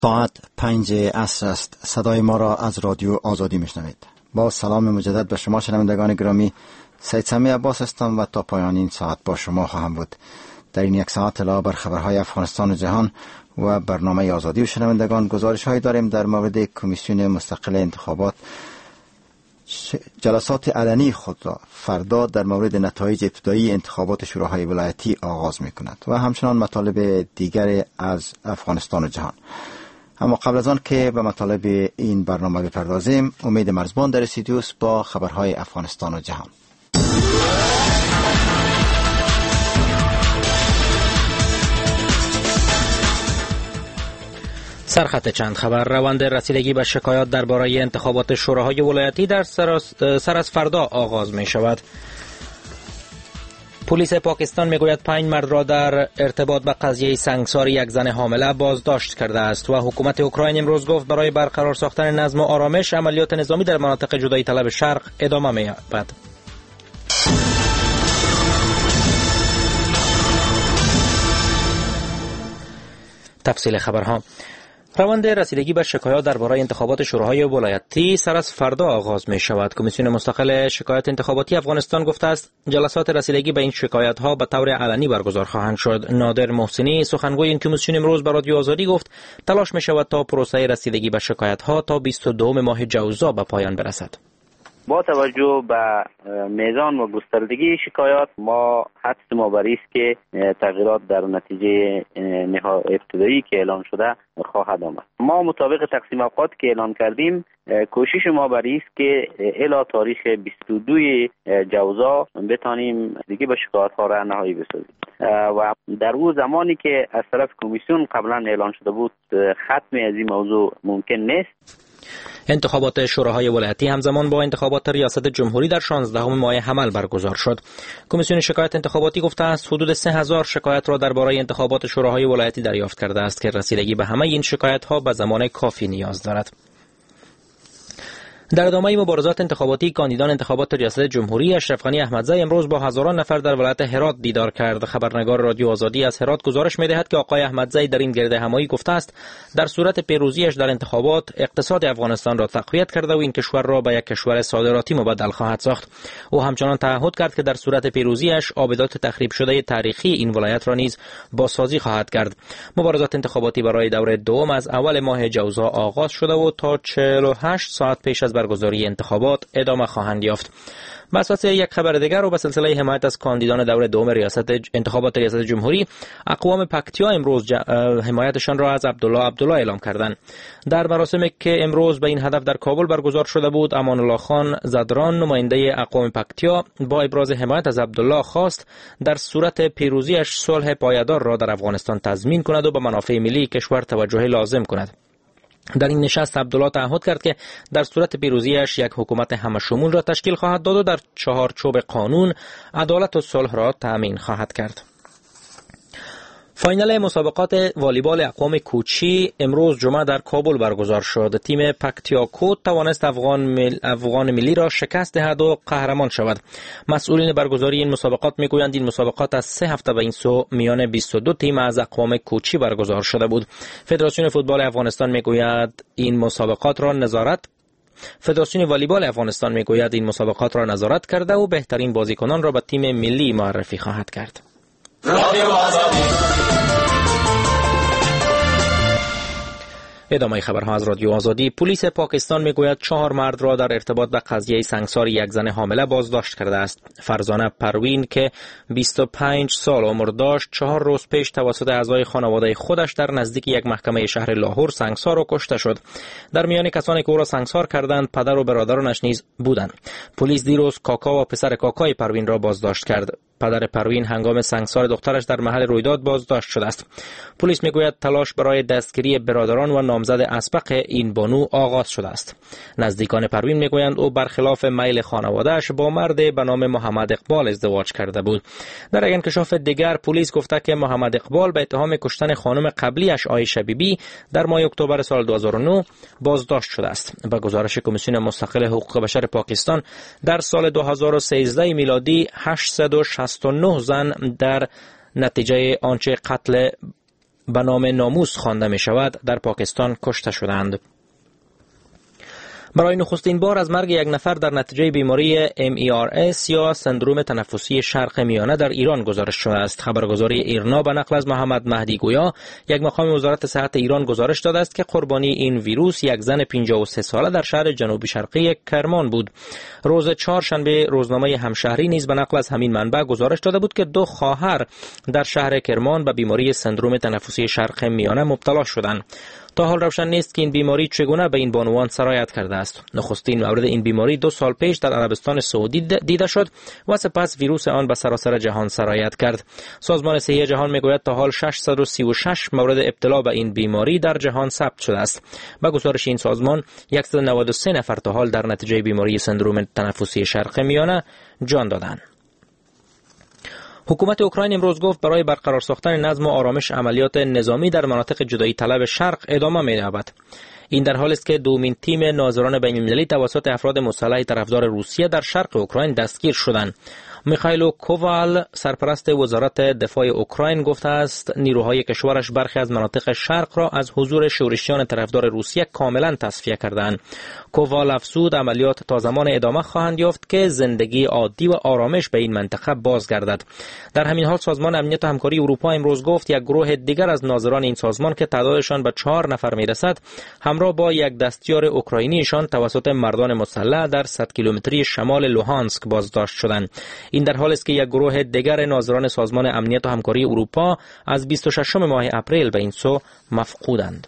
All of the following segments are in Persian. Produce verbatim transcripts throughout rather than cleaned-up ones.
ساعت پنج عصر است. صدای ما را از رادیو آزادی میشنوید. با سلام مجدد به شما شنوندگان گرامی، سید سمیع عباس هستم و تا پایان این ساعت با شما خواهم بود. در این یک ساعت علاوه بر خبرهای افغانستان و جهان و برنامه آزادی و شنوندگان، گزارش هایی داریم در مورد کمیسیون مستقل انتخابات. جلسات علنی خود را فردا در مورد نتایج ابتدایی انتخابات شوراهای ولایتی آغاز می کند و همچنان مطالب دیگر از افغانستان و جهان. اما قبل از آن که به مطالب این برنامه بپردازیم، امید مرزبان در استودیوست با خبرهای افغانستان و جهان. سرخط چند خبر. روند رسیدگی به شکایات درباره انتخابات شوراهای ولایتی در سر از فردا آغاز می شود. پلیس پاکستان می گوید پنج مرد را در ارتباط به قضیه سنگسار یک زن حامله بازداشت کرده است و حکومت اوکراین امروز گفت برای برقرار ساختن نظم و آرامش عملیات نظامی در مناطق جدایی طلب شرق ادامه می یابد. تفصیل خبرها. روند رسیدگی به شکایات درباره انتخابات شوراهای ولایتی سر از فردا آغاز می شود. کمیسیون مستقل شکایات انتخاباتی افغانستان گفته است جلسات رسیدگی به این شکایات ها به طور علنی برگزار خواهند شد. نادر محسنی سخنگوی این کمیسیون امروز به رادیو آزادی گفت تلاش می شود تا پروسه رسیدگی به شکایات ها تا بیست و دوم ماه جوزا به پایان برسد. با توجه به میزان و گستردگی شکایات، ما حدس ما بر است که تغییرات در نتیجه ابتدایی که اعلان شده خواهد آمد. ما مطابق تقسیم اوقات که اعلان کردیم، کوشش ما بر است که الی تاریخ بیست و دوم جوزا بتانیم دیگه به شکایات ها را نهایی بسازیم و در اون زمانی که از طرف کمیسیون قبلا اعلان شده بود ختم از این موضوع ممکن نیست. انتخابات شوراهای ولایتی همزمان با انتخابات ریاست جمهوری در شانزدهم ماه حمل برگزار شد. کمیسیون شکایت انتخاباتی گفته است حدود سه هزار شکایت را درباره انتخابات شوراهای ولایتی دریافت کرده است که رسیدگی به همه این شکایت ها به زمان کافی نیاز دارد. در ادامه مبارزات انتخاباتی، کاندیدان انتخابات ریاست جمهوری اشرف غنی احمدزی امروز با هزاران نفر در ولایت هرات دیدار کرد. خبرنگار رادیو آزادی از هرات گزارش می‌دهد که آقای احمدزی در این گرد همایی گفته است در صورت پیروزیش در انتخابات اقتصاد افغانستان را تقویت کرده و این کشور را به یک کشور صادراتی مبدل خواهد ساخت. او همچنان تعهد کرد که در صورت پیروزیش آبادات تخریب شده تاریخی این ولایت را نیز بازسازی خواهد کرد. مبارزات انتخاباتی برای دور دوم از اول ماه جوزا آغاز شده و تا چهل و هشت ساعت پیش از برگزاری انتخابات ادامه خواهند یافت. بساط یک خبر دیگر رو به سلسله حمایت از کاندیدان دور دوم ریاست انتخابات ریاست جمهوری، اقوام پکتیا امروز ج... حمایتشان را از عبدالله عبدالله اعلام کردند. در مراسمی که امروز به این هدف در کابل برگزار شده بود، امان الله خان زدران نماینده اقوام پکتیا با ابراز حمایت از عبدالله خواست در صورت پیروزیش صلح پایدار را در افغانستان تضمین کند و به منافع ملی کشور توجه لازم کند. در این نشست عبدالله تعهد کرد که در صورت پیروزیش یک حکومت همشمول را تشکیل خواهد داد و در چهارچوب قانون عدالت و صلح را تأمین خواهد کرد. فاینال مسابقات والیبال اقوام کوچی امروز جمعه در کابل برگزار شد. تیم پکتیا کوت توانست افغان, مل... افغان ملی را شکست دهد و قهرمان شود. مسئولین برگزاری این مسابقات میگویند این مسابقات از سه هفته به این سو میان بیست و دو تیم از اقوام کوچی برگزار شده بود. فدراسیون فوتبال افغانستان میگوید این مسابقات را نظارت فدراسیون والیبال افغانستان میگوید این مسابقات را نظارت کرده و بهترین بازیکنان را به تیم ملی معرفی خواهد کرد. ادامه خبرها از رادیو آزادی. پلیس پاکستان میگوید چهار مرد را در ارتباط به قضیه سنگسار یک زن حامله بازداشت کرده است. فرزانه پروین که بیست و پنج سال عمر داشت چهار روز پیش توسط اعضای خانواده خودش در نزدیک یک محکمه شهر لاهور سنگسار و کشته شد. در میان کسانی که او را سنگسار کردند پدر و برادرانش نیز بودند. پلیس دیروز کاکا و پسر کاکای پروین را بازداشت کرد. پدر پروین هنگام سنگسار دخترش در محل رویداد بازداشت شده است. پلیس میگوید تلاش برای دستگیری برادران و نامزد اسبق این بانو آغاز شده است. نزدیکان پروین میگویند او برخلاف میل خانواده‌اش با مرد به نام محمد اقبال ازدواج کرده بود. در یک انکشاف دیگر پلیس گفته که محمد اقبال به اتهام کشتن خانم قبلیش عایشه بیبی در ماه اکتبر سال دو هزار و نه بازداشت شده است. به گزارش کمیسیون مستقل حقوق بشر پاکستان در سال دو هزار و سیزده میلادی هشتصد و شصت و نه زن در نتیجه آنچه قتل به نام ناموس خوانده می شود در پاکستان کشته شدند. برای نخستین بار از مرگ یک نفر در نتیجه بیماری ام ای آر اس یا سندروم تنفسی شرق میانه در ایران گزارش شده است. خبرگزاری ایرنا به نقل از محمد مهدی گویا، یک مقام وزارت صحت ایران گزارش داده است که قربانی این ویروس یک زن پنجاه و سه ساله در شهر جنوبی شرقی کرمان بود. روز چهارشنبه روزنامه همشهری نیز به نقل از همین منبع گزارش داده بود که دو خواهر در شهر کرمان به بیماری سندروم تنفسی شرق میانه مبتلا شدند. تا حال روشن نیست که این بیماری چگونه به این بانوان سرایت کرده است. نخستین مورد این بیماری دو سال پیش در عربستان سعودی دیده شد و سپس ویروس آن به سراسر جهان سرایت کرد. سازمان صحی جهان میگوید تا حال ششصد و سی و شش مورد ابتلا به این بیماری در جهان ثبت شده است. به گزارش این سازمان صد و نود و سه نفر تا حال در نتیجه بیماری سندروم تنفسی شرق میانه جان دادند. حکومت اوکراین امروز گفت برای برقرار ساختن نظم و آرامش عملیات نظامی در مناطق جدایی طلب شرق ادامه می‌یابد. این در حالی است که دومین تیم ناظران بین‌المللی توسط افراد مسلح طرفدار روسیه در شرق اوکراین دستگیر شدند. میخائیل کووال سرپرست وزارت دفاع اوکراین گفته است نیروهای کشورش برخی از مناطق شرق را از حضور شورشیان طرفدار روسیه کاملا تصفیه کردند. کووال افزود عملیات تا زمان ادامه خواهند یافت که زندگی عادی و آرامش به این منطقه بازگردد. در همین حال سازمان امنیت و همکاری اروپا امروز گفت یک گروه دیگر از ناظران این سازمان که تعدادشان به چهار نفر میرسد همراه با یک دستیار اوکراینیشان توسط مردان مسلح در صد کیلومتری شمال لوهانسک بازداشت شدند. این در حالی است که یک گروه دیگر ناظران سازمان امنیت و همکاری اروپا از بیست و ششم ماه اپریل به این سو مفقودند.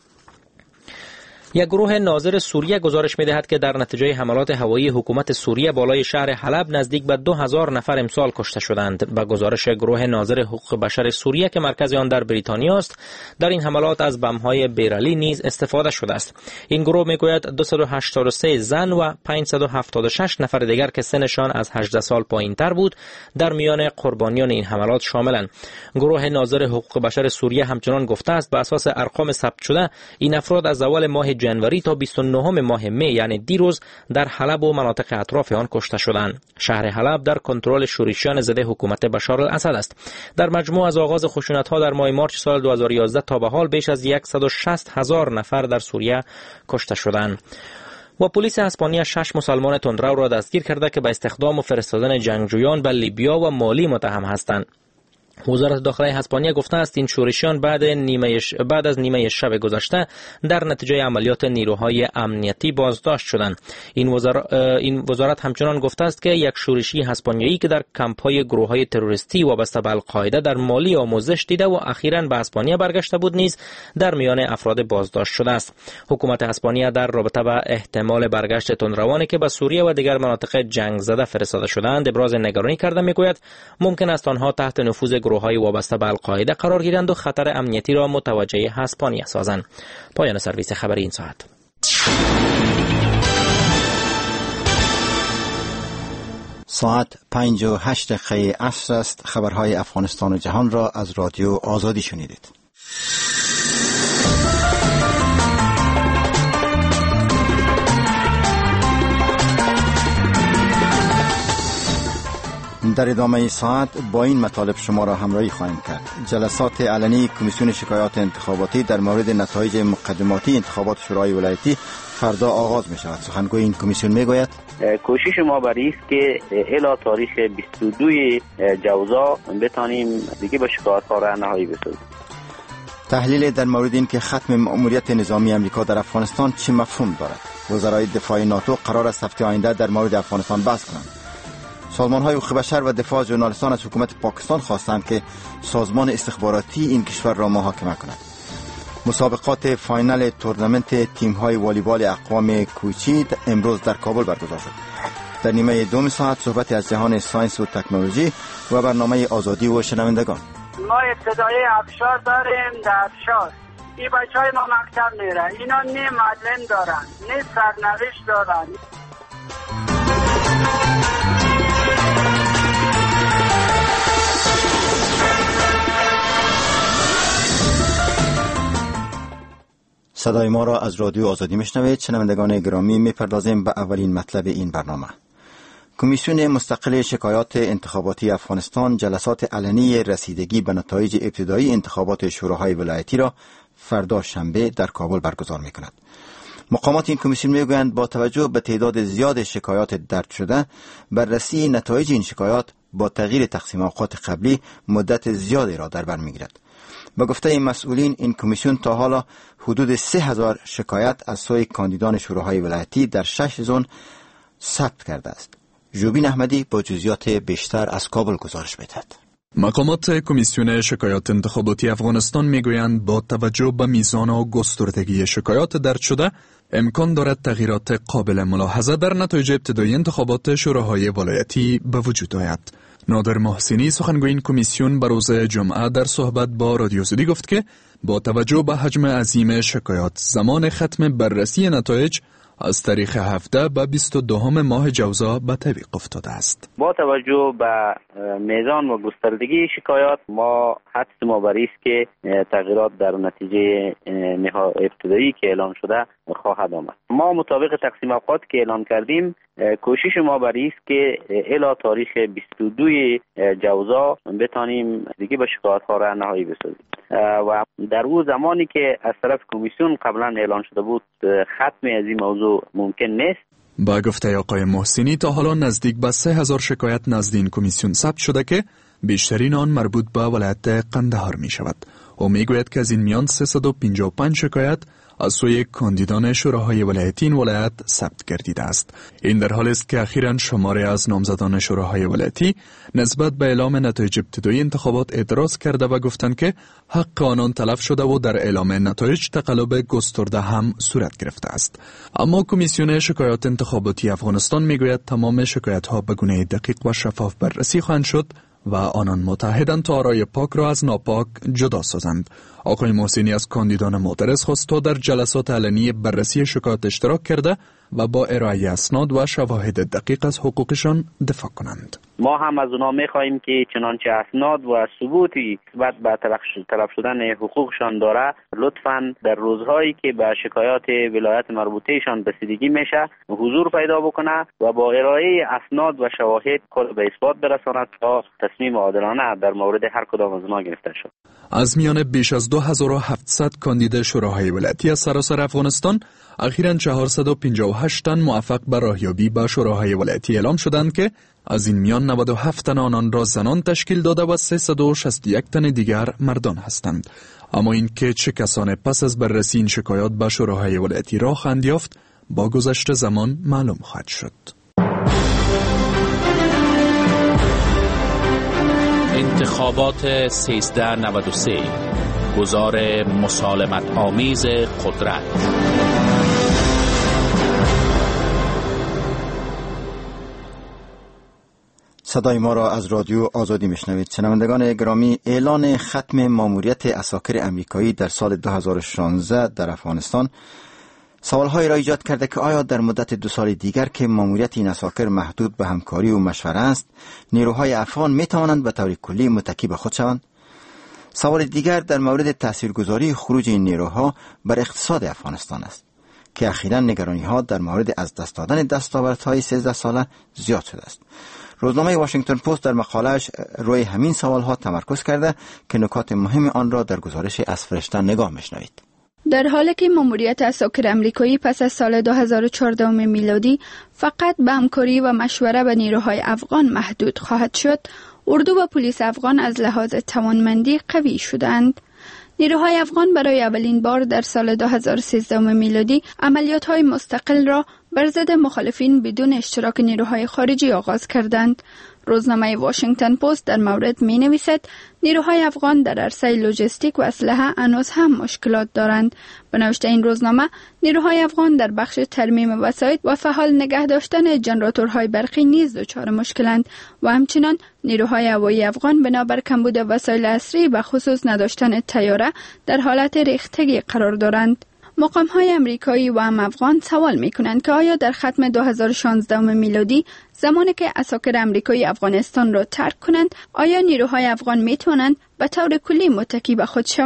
یک گروه ناظر سوریه گزارش می‌دهد که در نتیجه حملات هوایی حکومت سوریه بالای شهر حلب نزدیک به دو هزار نفر امسال کشته شدند. با گزارش گروه ناظر حقوق بشر سوریه که مرکز آن در بریتانیا است، در این حملات از بم‌های بیرلی نیز استفاده شده است. این گروه میگوید دویست و هشتاد و سه زن و پانصد و هفتاد و شش نفر دیگر که سنشان از هجده سال پایین‌تر بود در میان قربانیان این حملات شاملند. گروه ناظر حقوق بشر سوریه همچنان گفته است بر اساس ارقام ثبت شده این افراد از اول ماه جنوری تا بیست و نهم ماه می یعنی دیروز در حلب و مناطق اطراف آن کشته شدند. شهر حلب در کنترل شورشیان ضد حکومت بشار الاسد است. در مجموع از آغاز خشونت‌ها در ماه مارچ سال دو هزار و یازده تا به حال بیش از صد و شصت هزار نفر در سوریه کشته شدند. و پلیس اسپانیا شش مسلمان تندرو را دستگیر کرده که به استخدام و فرستادن جنگجویان به لیبیا و مالی متهم هستند. وزارت داخلی اسپانیا گفته است این شورشیان بعد نیمه ش... بعد از نیمه شب گذشته در نتیجه عملیات نیروهای امنیتی بازداشت شدند. این وزارت این وزارت همچنان گفته است که یک شورشی اسپانیایی که در کمپ‌های گروه‌های تروریستی وابسته به القاعده در مالی آموزش دیده و اخیراً به اسپانیا برگشته بود نیز در میان افراد بازداشت شده است. حکومت اسپانیا در رابطه با احتمال برگشت تندروانی که به سوریه و دیگر مناطق جنگ زده فرستاده شدند ابراز نگرانی کرده میگوید ممکن است آنها تحت نفوذ گروه‌های وابسته به القاعده قرار گیرند و خطر امنیتی را متوجه اسپانیا سازند. پایان سرویس خبری این ساعت. ساعت پنج و هشت دقیقه عصر است. خبرهای افغانستان و جهان را از رادیو آزادی شنیدید. در ادامه ساعت با این مطالب شما را همراهی خواهیم کرد. جلسات علنی کمیسیون شکایات انتخاباتی در مورد نتایج مقدماتی انتخابات شورای ولایتی فردا آغاز می شود. سخنگوی این کمیسیون می گوید کوشش ما بر است که الی تاریخ بیست و دو جوزا بتانیم دیگه به شکایت‌ها را نهایی بسازیم. تحلیل در مورد این که ختم مأموریت نظامی امریکا در افغانستان چه مفهوم دارد. وزرای دفاع ناتو قرار است هفته آینده در مورد افغانستان بحث کنند. سازمان‌های حقوق بشر و دفاع از ژورنالیستان از حکومت پاکستان خواستند که سازمان استخباراتی این کشور را محاکمه کند. مسابقات فاینال تورنمنت تیم‌های والیبال اقوام کوچی امروز در کابل برگزار شد. در نیمه دوم ساعت صحبت از جهان ساینس و تکنولوژی و برنامه آزادی و شنوندگان. ما ابتدای افشار داریم. در افشار این بچهای ما مکتب میره، اینا نه معلم دارن نه سرنوشت دارن. صدای ما را از رادیو آزادی میشنوید. شنوندگان گرامی، میپردازیم به اولین مطلب این برنامه. کمیسیون مستقل شکایات انتخاباتی افغانستان جلسات علنی رسیدگی به نتایج ابتدایی انتخابات شوراهای ولایتی را فردا شنبه در کابل برگزار می کند. مقامات این کمیسیون می گویند با توجه به تعداد زیاد شکایات درج شده، بررسی نتایج این شکایات با تغییر تقسیم اوقات قبلی مدت زیادی را در بر می گیرد. به گفته این مسئولین، این کمیسیون تا حالا حدود سه هزار شکایت از سوی کاندیدان شوراهای ولایتی در شش زون ثبت کرده است. جوبین احمدی با جزئیات بیشتر از کابل گزارش می‌دهد. مقامات کمیسیون شکایات انتخاباتی افغانستان میگویند با توجه به میزان و گستردگی شکایات درج شده، امکان دارد تغییرات قابل ملاحظه در نتایج ابتدایی انتخابات شوراهای ولایتی به وجود آید. نادر محسنی سخنگوی این کمیسیون به روز جمعه در صحبت با رادیو آزادی گفت که با توجه به حجم عظیم شکایات، زمان ختم بررسی نتایج از تاریخ هفده به بیست و دوم ماه جوزا به تعویق افتاده است. با توجه به میزان و گستردگی شکایات، ما حدس ما بر است که تغییرات در نتیجه ابتدایی که اعلان شده خواهد آمد. ما مطابق تقسیم اوقات که اعلان کردیم، کوشش ما بر است که الی تاریخ بیست و دو جوزا بتانیم دیگه به شکایات ها را نهایی بسازیم و در او زمانی که از طرف کمیسیون قبلا اعلان شده بود ختم از این موضوع ممکن نیست. با گفته آقای محسنی تا حالا نزدیک به سه هزار شکایت نزد این کمیسیون ثبت شده که بیشترین آن مربوط به ولایت قندهار می شود. او می گوید که از این میان سیصد و پنجاه و پنج شکایت از سوی کاندیدان شوراهای ولایتی این ولایت ثبت گردیده است. این در حالی است که اخیراً شماری از نامزدان شوراهای ولایتی نسبت به اعلام نتایج ابتدایی انتخابات اعتراض کرده و گفتند که حق آنان تلف شده و در اعلام نتایج تقلب گسترده هم صورت گرفته است. اما کمیسیون شکایات انتخاباتی افغانستان میگوید تمام شکایت ها به گونه دقیق و شفاف بررسی خواهند شد و آنان متحدند تا آرای پاک را از ناپاک جدا سازند. آقای محسنی از کاندیدان معترض خواست تا در جلسات علنی بررسی شکایات اشتراک کرده و با ارائه اسناد و شواهد دقیق از حقوقشان دفاع کنند. ما هم از اونا می‌خواهیم که چنانچه اسناد و ثبوتی نسبت به تلف شدن حقوقشان داره، لطفاً در روزهایی که به شکایات ولایت مربوطهشان رسیدگی میشه حضور پیدا بکنه و با ارائه اسناد و شواهد خود به اثبات برساند تا تصمیم عادلانه در مورد هر کدام از اونا گرفته شد. از میان بیش از دو هزار و هفتصد کاندید شوراهای ولایتی از سراسر افغانستان، اخیراً چهارصد و پنجاه و هشت تن موفق به راهیابی به شوراهای ولایتی اعلام شدند که از این میان نود و هفت تن آنان را زنان تشکیل داده و سیصد و شصت و یک تن دیگر مردان هستند. اما این که چه کسان پس از بررسی این شکایات به شوراهای ولایتی راه خواهند یافت با گذشت زمان معلوم خواهد شد. انتخابات سیزده نود و سه، گزار مسالمت آمیز قدرت. صدای ما را از رادیو آزادی میشنوید. شنوندگان گرامی، اعلان ختم ماموریت عساکر امریکایی در سال دو هزار و شانزده در افغانستان سوالهایی را ایجاد کرده که آیا در مدت دو سال دیگر که ماموریت این عساکر محدود به همکاری و مشوره است، نیروهای افغان می توانند به طور کلی متکی به خود شوند؟ سوال دیگر در مورد تاثیرگذاری خروج این نیروها بر اقتصاد افغانستان است که اخیراً نگرانی ها در مورد از دست دادن دستاوردهای سیزده ساله زیاد شده است. روزنامه واشنگتن پست در مقاله‌اش روی همین سوالها تمرکز کرده که نکات مهم آن را در گزارش از فرشته نگاه می‌شنوید. در حالی که ماموریت عساکر امریکایی پس از سال دو هزار و چهارده میلادی فقط به همکاری و مشوره به نیروهای افغان محدود خواهد شد، اردو و پلیس افغان از لحاظ توانمندی قوی شدند. نیروهای افغان برای اولین بار در سال دو هزار و سیزده میلادی عملیات‌های مستقل را بر ضد مخالفین بدون اشتراک نیروهای خارجی آغاز کردند. روزنامه واشنگتن پست در مورد می نویسد نیروهای افغان در عرصه لوجستیک و اسلحه هنوز هم مشکلات دارند. به نوشته این روزنامه، نیروهای افغان در بخش ترمیم وسایط و فعال نگه داشتن ژنراتورهای برقی نیز دچار مشکلند و همچنان نیروهای هوایی افغان بنابر کمبود وسایل عصری و خصوص نداشتن طیاره در حالت ریختگی قرار دارند. مقام‌های امریکایی و هم افغان سوال می‌کنند که آیا در ختم دو هزار و شانزده میلادی زمانی که عساکر امریکایی افغانستان را ترک کنند، آیا نیروهای افغان می‌توانند به طور کلی متکی به خود شوند؟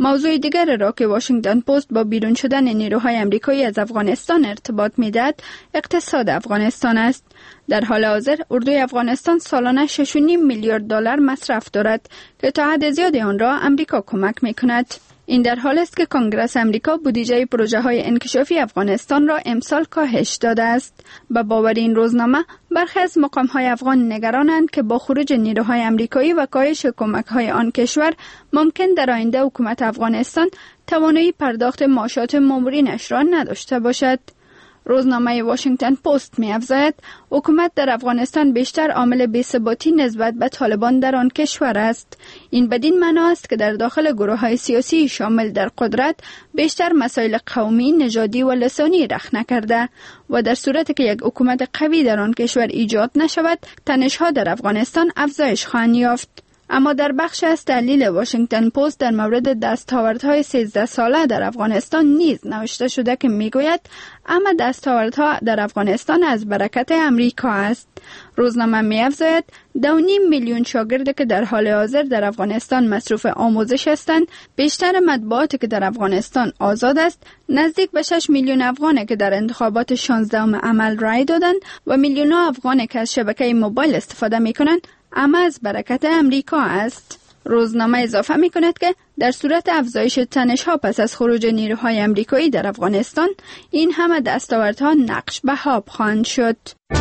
موضوع دیگر را که واشنگتن پست با بیرون شدن نیروهای آمریکایی از افغانستان ارتباط می‌دهد، اقتصاد افغانستان است. در حال حاضر اردوی افغانستان سالانه شش و نیم میلیارد دلار مصرف دارد که تا حد زیادی آن را آمریکا کمک می‌کند. این در حال است که کنگره آمریکا بودجه پروژه های انکشافی افغانستان را امسال کاهش داده است. به باور این روزنامه، برخی از مقام های افغان نگرانند که با خروج نیروهای آمریکایی و کاهش کمک های آن کشور ممکن در آینده حکومت افغانستان توانایی پرداخت معاشات مامورینش را نداشته باشد. روزنامه واشنگتن پست می افزاید حکومت در افغانستان بیشتر عامل بی‌ثباتی نسبت به طالبان در آن کشور است. این بدین معنا است که در داخل گروه های سیاسی شامل در قدرت بیشتر مسائل قومی، نژادی و لسانی رخ نکرده و در صورتی که یک حکومت قوی در آن کشور ایجاد نشود، تنش‌ها در افغانستان افزایش خواهند یافت. اما در بخش از تحلیل واشنگتن پست در مورد دستاوردهای سیزده ساله در افغانستان نیز نوشته شده که میگوید اما دستاوردها در افغانستان از برکت امریکا است. روزنامه می‌افزاید دو نیم میلیون شاگردی که در حال حاضر در افغانستان مصروف آموزش هستند، بیشتر مطبوعاتی که در افغانستان آزاد است، نزدیک به شش میلیون افغانی که در انتخابات شانزدهم عمل رای دادند و میلیون‌ها افغانی که از شبکه موبایل استفاده می‌کنند اما از برکت امریکا است. روزنامه اضافه می کند که در صورت افزایش تنش‌ها پس از خروج نیروهای آمریکایی در افغانستان، این همه دستاوردها نقش به خواب خواهند شد.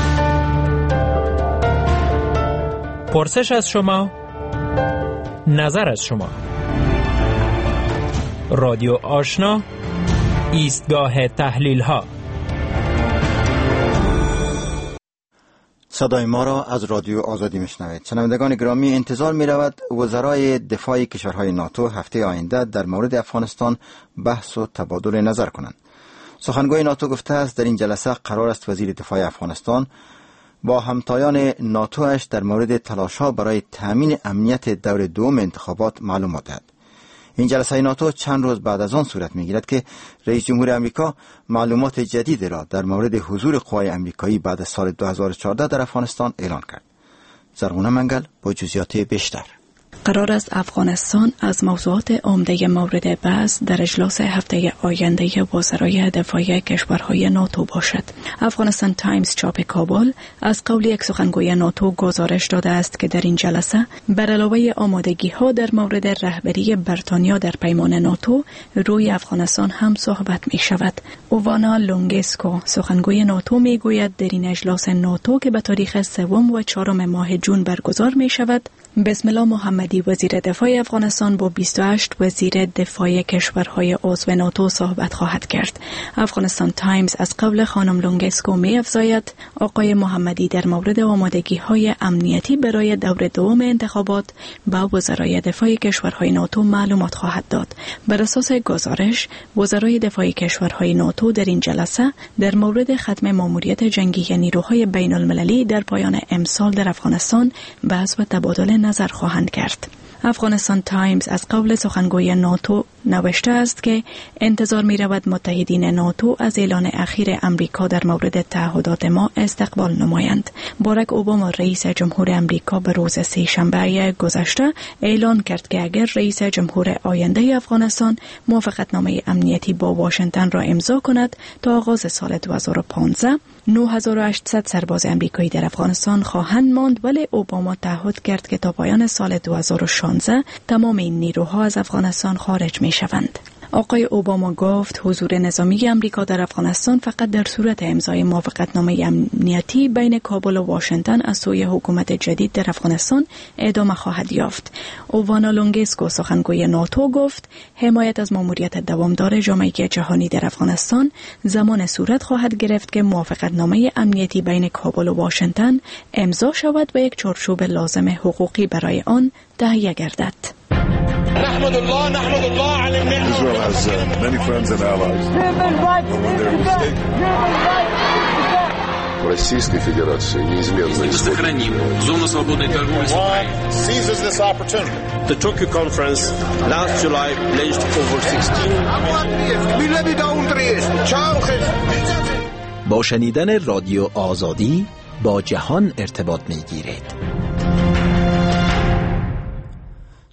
پرسش از شما، نظر از شما. رادیو آشنا، ایستگاه تحلیل‌ها. صدای ما را از رادیو آزادی میشنوید. شنوندگان گرامی، انتظار می رود وزرای دفاع کشورهای ناتو هفته آینده در مورد افغانستان بحث و تبادل نظر کنند. سخنگوی ناتو گفته است در این جلسه قرار است وزیر دفاع افغانستان با همتایان ناتوش در مورد تلاش‌ها برای تامین امنیت دور دوم انتخابات معلومات دهد. این جلسه ناتو چند روز بعد از آن صورت می‌گیرد که رئیس جمهور آمریکا معلومات جدیدی را در مورد حضور قوای آمریکایی بعد از سال دو هزار و چهارده در افغانستان اعلان کرد. زرغونه منگل با جزئیات بیشتر. قرار است افغانستان از موضوعات عمده مورد بحث در اجلاس هفته آینده وزرای دفاع کشورهای ناتو باشد. افغانستان تایمز چاپ کابل از قول یک سخنگوی ناتو گزارش داده است که در این جلسه بر علاوه آمادگی‌ها در مورد رهبری بریتانیا در پیمان ناتو، روی افغانستان هم صحبت می شود. اووانا لونگسکو سخنگوی ناتو می گوید در این اجلاس ناتو که به تاریخ سوم و چهارم ماه جون برگزار می شود، بسم الله محمدی وزیر دفاع افغانستان با بیست و هشت وزیر دفاع کشورهای عضو ناتو صحبت خواهد کرد. افغانستان تایمز از قول خانم لونگسکو می افزاید آقای محمدی در مورد آمادگی‌های امنیتی برای دور دوم انتخابات با وزرای دفاع کشورهای ناتو معلومات خواهد داد. بر اساس گزارش، وزرای دفاع کشورهای ناتو در این جلسه در مورد ختم ماموریت جنگی نیروهای بین المللی در پایان امسال در افغانستان بحث و تبادل نظر خواهند کرد. افغانستان تایمز از قول سخنگوی ناتو نوشته است که انتظار می رود متحدین ناتو از اعلان اخیر امریکا در مورد تعهدات ما استقبال نمایند. باراک اوباما رئیس جمهور امریکا به روز سه شنبه گذشته اعلان کرد که اگر رئیس جمهور آینده افغانستان موافقتنامه امنیتی با واشنگتن را امضا کند، تا آغاز سال دو هزار و پانزده نه هزار و هشتصد سرباز امریکایی در افغانستان خواهند ماند، ولی اوباما تعهد کرد که تا پایان سال دو هزار و شانزده تمام این نیروها از افغانستان خارج می شوند. آقای اوباما گفت حضور نظامی امریکا در افغانستان فقط در صورت امضای موافقتنامه امنیتی بین کابل و واشنگتن از سوی حکومت جدید در افغانستان ادامه خواهد یافت. اووانا لونگسکو سخنگوی ناتو گفت حمایت از ماموریت دوامدار جامعه جهانی در افغانستان زمان صورت خواهد گرفت که موافقتنامه امنیتی بین کابل و واشنگتن امضا شود و یک چارچوب لازم حقوقی برای آن تهیه گردد. نحمد الله نحمد الله على النعمة. Israel has uh, many friends and allies. Российской Федерации неизменно сохраним зону свободной торговли с Украиной. Seizes this opportunity. The Tokyo conference last July pledged over sixteen. با شنیدن رادیو آزادی با جهان ارتباط می‌گیرید.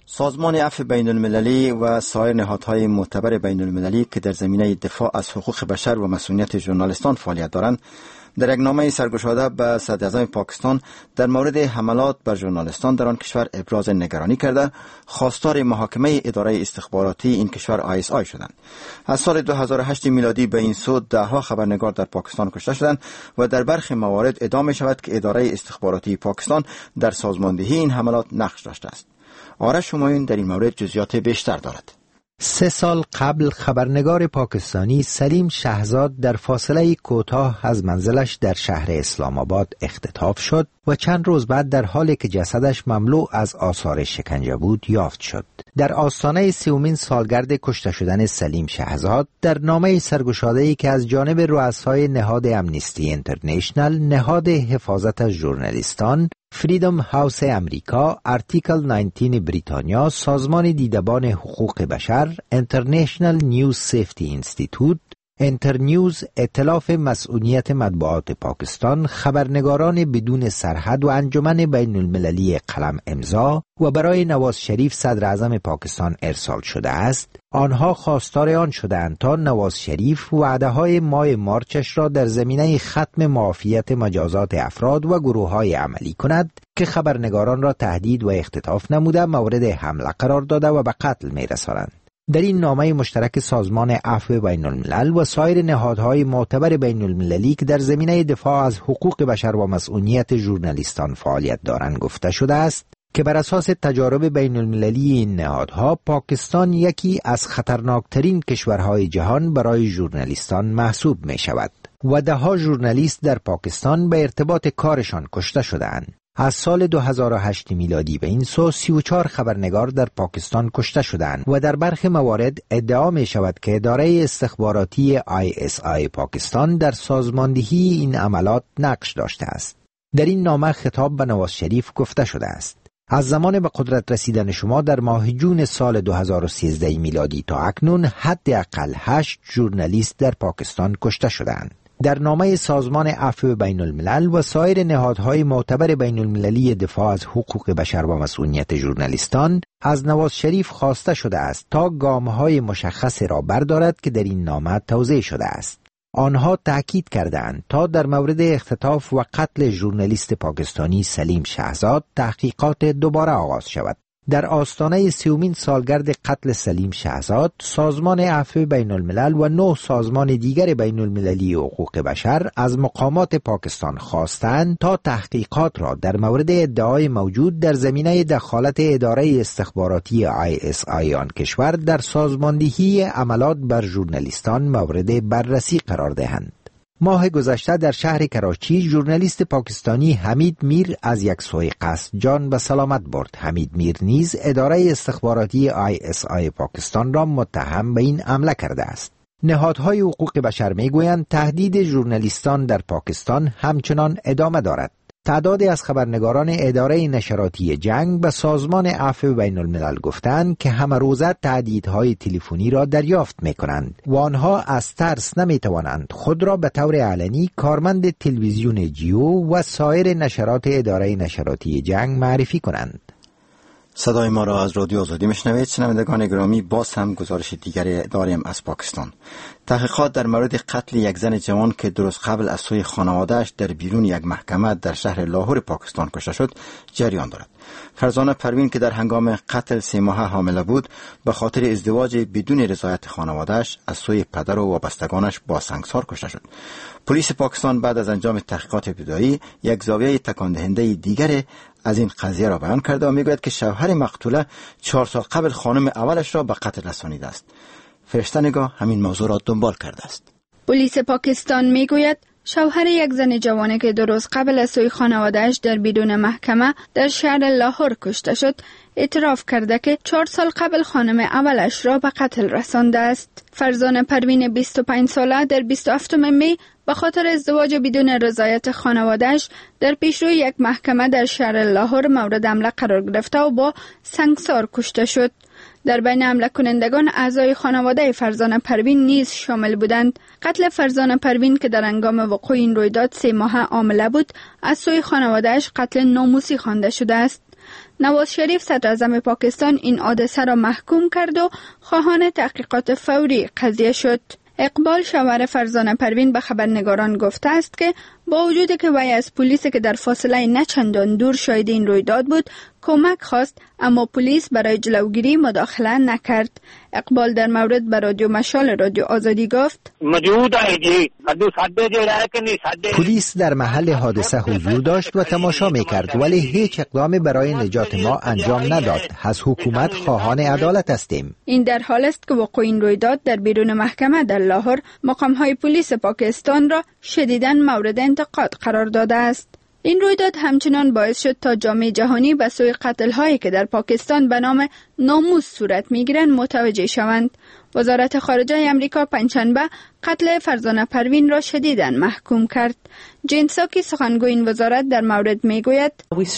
سازمان عفو بین المللی و سایر نهادهای معتبر بین المللی که در زمینه دفاع از حقوق بشر و مسئولیت ژورنالیستان فعالیت دارند، در یک نامه سرگشاده به صدر اعظم پاکستان در مورد حملات بر ژورنالیستان در آن کشور ابراز نگرانی کرده، خواستار محاکمه اداره استخباراتی این کشور آی اس آی شدند. از سال دو هزار و هشت میلادی به این سو ده ها خبرنگار در پاکستان کشته شدند و در برخی موارد ادعا می شود که اداره استخباراتی پاکستان در سازماندهی این حملات نقش داشته است. آرش همایون در این مورد جزئیات بیشتر دارد. سه سال قبل خبرنگار پاکستانی سلیم شهزاد در فاصله کوتاه از منزلش در شهر اسلام آباد اختطاف شد و چند روز بعد در حالی که جسدش مملو از آثار شکنجه بود یافت شد. در آستانه سیومین سالگرد کشته شدن سلیم شهزاد در نامه سرگشاده‌ای که از جانب رؤسای نهاد امنیستی اینترنشنل، نهاد حفاظت از ژورنالیستان، فریدم هاوس امریکا، آرتیکل نوزده بریتانیا، سازمان دیدبان حقوق بشر، اینترنشنل نیوز سیفتی اینستیتوت، انترنیوز، ائتلاف مسئولیت مطبوعات پاکستان، خبرنگاران بدون سرحد و انجمن بین المللی قلم امضا و برای نواز شریف صدر اعظم پاکستان ارسال شده است. آنها خواستار آن شدند تا نواز شریف وعده‌های ماه مارچش را در زمینه ختم معافیت مجازات افراد و گروه‌های عملی کند که خبرنگاران را تهدید و اختطاف نموده مورد حمله قرار داده و به قتل می‌رسانند. در این نامه مشترک سازمان عفو بین الملل و سایر نهادهای معتبر بین المللی که در زمینه دفاع از حقوق بشر و مسئولیت ژورنالیستان فعالیت دارند گفته شده است که بر اساس تجارب بین المللی این نهادها، پاکستان یکی از خطرناکترین کشورهای جهان برای ژورنالیستان محسوب می شود و ده ها ژورنالیست در پاکستان به ارتباط کارشان کشته شدند. از سال دو هزار و هشت میلادی به این سو سی و چهار خبرنگار در پاکستان کشته شدند و در برخی موارد ادعا می شود که اداره استخباراتی آی اس آی پاکستان در سازماندهی این عملات نقش داشته است. در این نامه خطاب به نواز شریف گفته شده است: از زمان به قدرت رسیدن شما در ماه جون سال دو هزار و سیزده میلادی تا اکنون حداقل هشت ژورنالیست در پاکستان کشته شدند. در نامه سازمان عفو بین الملل و سایر نهادهای معتبر بین المللی دفاع از حقوق بشر و مسئولیت ژورنالیستان از نواز شریف خواسته شده است تا گام‌های مشخص را بردارد که در این نامه توضیح شده است. آنها تأکید کردند تا در مورد اختطاف و قتل ژورنالیست پاکستانی سلیم شهزاد تحقیقات دوباره آغاز شود. در آستانه سیومین سالگرد قتل سلیم شهزاد، سازمان عفو بین الملل و نه سازمان دیگر بین المللی حقوق بشر از مقامات پاکستان خواستند تا تحقیقات را در مورد ادعای موجود در زمینه دخالت اداره استخباراتی آی اس آی آن کشور در سازماندهی عملات بر ژورنالیستان مورد بررسی قرار دهند. ماه گذشته در شهر کراچی ژورنالیست پاکستانی حمید میر از یک سوء قصد جان به سلامت برد. حمید میر نیز اداره استخباراتی آی اس آی پاکستان را متهم به این حمله کرده است. نهادهای حقوق بشر میگویند تهدید ژورنالیستان در پاکستان همچنان ادامه دارد. تعدادی از خبرنگاران اداره نشراتی جنگ به سازمان عفو بین الملل گفتند که همه روزه تهدیدهای تلفنی را دریافت می کنند و آنها از ترس نمی توانند خود را به طور علنی کارمند تلویزیون جیو و سایر نشرات اداره نشراتی جنگ معرفی کنند. صدای ما را از رادیو آزادی میشنوید. شنوندگان گرامی، باز هم گزارش دیگری داریم از پاکستان. تحقیقات در مورد قتل یک زن جوان که درست قبل از سوی خانواده‌اش در بیرون یک محکمه در شهر لاهور پاکستان کشته شد جریان دارد. فرزانه پروین که در هنگام قتل سه ماهه حامله بود، به خاطر ازدواج بدون رضایت خانواده‌اش از سوی پدر و وابستگانش با سنگسار کشته شد. پلیس پاکستان بعد از انجام تحقیقات ابتدایی یک زاویه تکان دهنده دیگر از این قضیه را بیان کرده و میگوید که شوهر مقتوله چهار سال قبل خانم اولش را به قتل رسانیده است. فرشته نگاه همین موضوع را دنبال کرده است. پلیس پاکستان میگوید شوهر یک زن جوانه که درست قبل از سوی خانواده‌اش در بیرون محکمه در شهر لاهور کشته شد، اعتراف کرده که چهار سال قبل خانم اولش را به قتل رسانده است. فرزانه پروین بیست و پنج ساله در بیست و هفتم می به خاطر ازدواج بدون رضایت خانواده‌اش در پیشروی یک محکمه در شهر لاهور مورد حمله قرار گرفته و با سنگسار کشته شد. در بین حمله کنندگان اعضای خانواده فرزانه پروین نیز شامل بودند. قتل فرزانه پروین که در هنگام وقوع این رویداد سه ماه حامله بود، از سوی خانواده‌اش قتل ناموسی خوانده شده است. نواز شریف صدر اعظم پاکستان این حادثه را محکوم کرد و خواهان تحقیقات فوری قضیه شد. اقبال شوهر فرزانه پروین به خبرنگاران گفته است که با وجود که وی از پلیس که در فاصله نه چندان دور شاهد این رویداد بود کمک خواست، اما پلیس برای جلوگیری مداخله نکرد. اقبال در مورد به رادیو مشال رادیو آزادی گفت: پلیس در محل حادثه حضور داشت و تماشا میکرد، ولی هیچ اقدامی برای نجات ما انجام نداد. از حکومت خواهان عدالت هستیم. این در حال است که وقوع این رویداد در بیرون محکمه در لاهور مقام‌های پلیس پاکستان را شدیداً مورد انتقاد قرار داده است. این رویداد همچنان باعث شد تا جامعه جهانی به سوی قتل‌هایی که در پاکستان به نام ناموس صورت می‌گیرند متوجه شوند. وزارت خارجه امریکا پنجشنبه قتل فرزانه پروین را شدیداً محکوم کرد. جین ساکی سخنگوی این وزارت در مورد میگوید: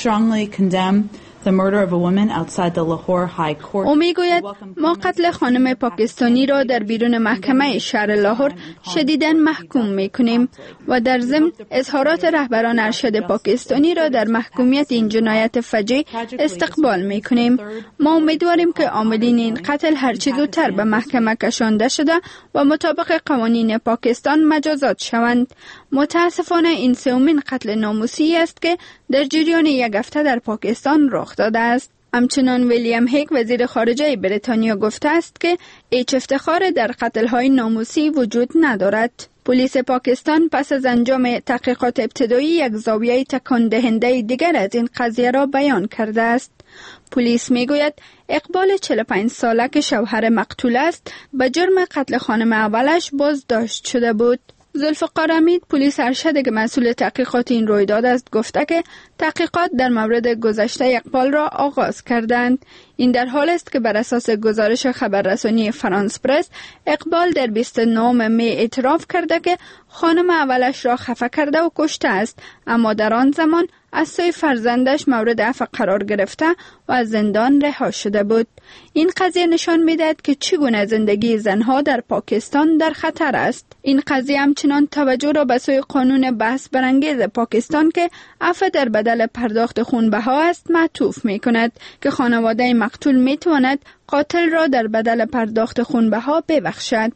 او میگوید ما قتل خانم پاکستانی را در بیرون محکمه شهر لاهور شدیداً محکوم میکنیم و در ضمن اظهارات رهبران ارشد پاکستانی را در محکومیت این جنایت فجیع استقبال میکنیم. ما امیدواریم که عاملین این قتل هرچه زودتر به محکمه کشانده شده و مطابق قوانین پاکستان مجازات شوند. متاسفانه این سومین قتل ناموسی است که در جریان یک هفته در پاکستان رخ داده است. همچنان ویلیام هیگ وزیر خارجه بریتانیا گفته است که هیچ افتخار در قتل‌های ناموسی وجود ندارد. پلیس پاکستان پس از انجام تحقیقات ابتدایی یک زاویه تکان دهنده دیگر از این قضیه را بیان کرده است. پلیس میگوید اقبال چهل و پنج ساله که شوهر مقتول است به جرم قتل خانم اولش بازداشت شده بود. ذوالفقار حمید پلیس ارشد که مسئول تحقیقات این رویداد است گفته که تحقیقات در مورد گذشته اقبال را آغاز کردند. این در حال است که بر اساس گزارش خبررسانی فرانس پرس اقبال در بیست و نهم می اعتراف کرده که خانم اولش را خفه کرده و کشته است، اما در آن زمان از سوی فرزندش مورد عفو قرار گرفته و از زندان رها شده بود. این قضیه نشان می‌دهد که چگونه زندگی زنها در پاکستان در خطر است. این قضیه همچنان توجه را به سوی قانون بحث برانگیز پاکستان که عفو در بدل پرداخت خونبها است معطوف می‌کند که خانواده مقتول می‌تواند قاتل را در بدل پرداخت خونبها ببخشد.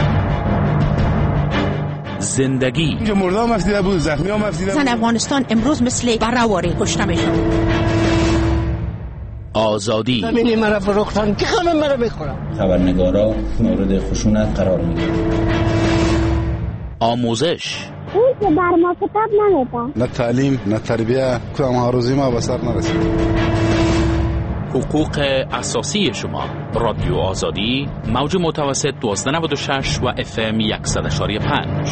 زندگی که مردا مفیده بود، زخمی ها مفیده بود. زن افغانستان امروز مثل برآوری کشته میشن. آزادی زمینی مرا فروختن که همه مرا بخورم. خبرنگارا مورد خشونت قرار میگیرن. آموزش اون که بر ما کتاب نمیده. نه تعلیم نه تربیه کدام هاروزی ما به سر نرسید. حقوق اساسی شما. رادیو آزادی موج متوسط دوازده نود و شش و اف ام صد و پنج.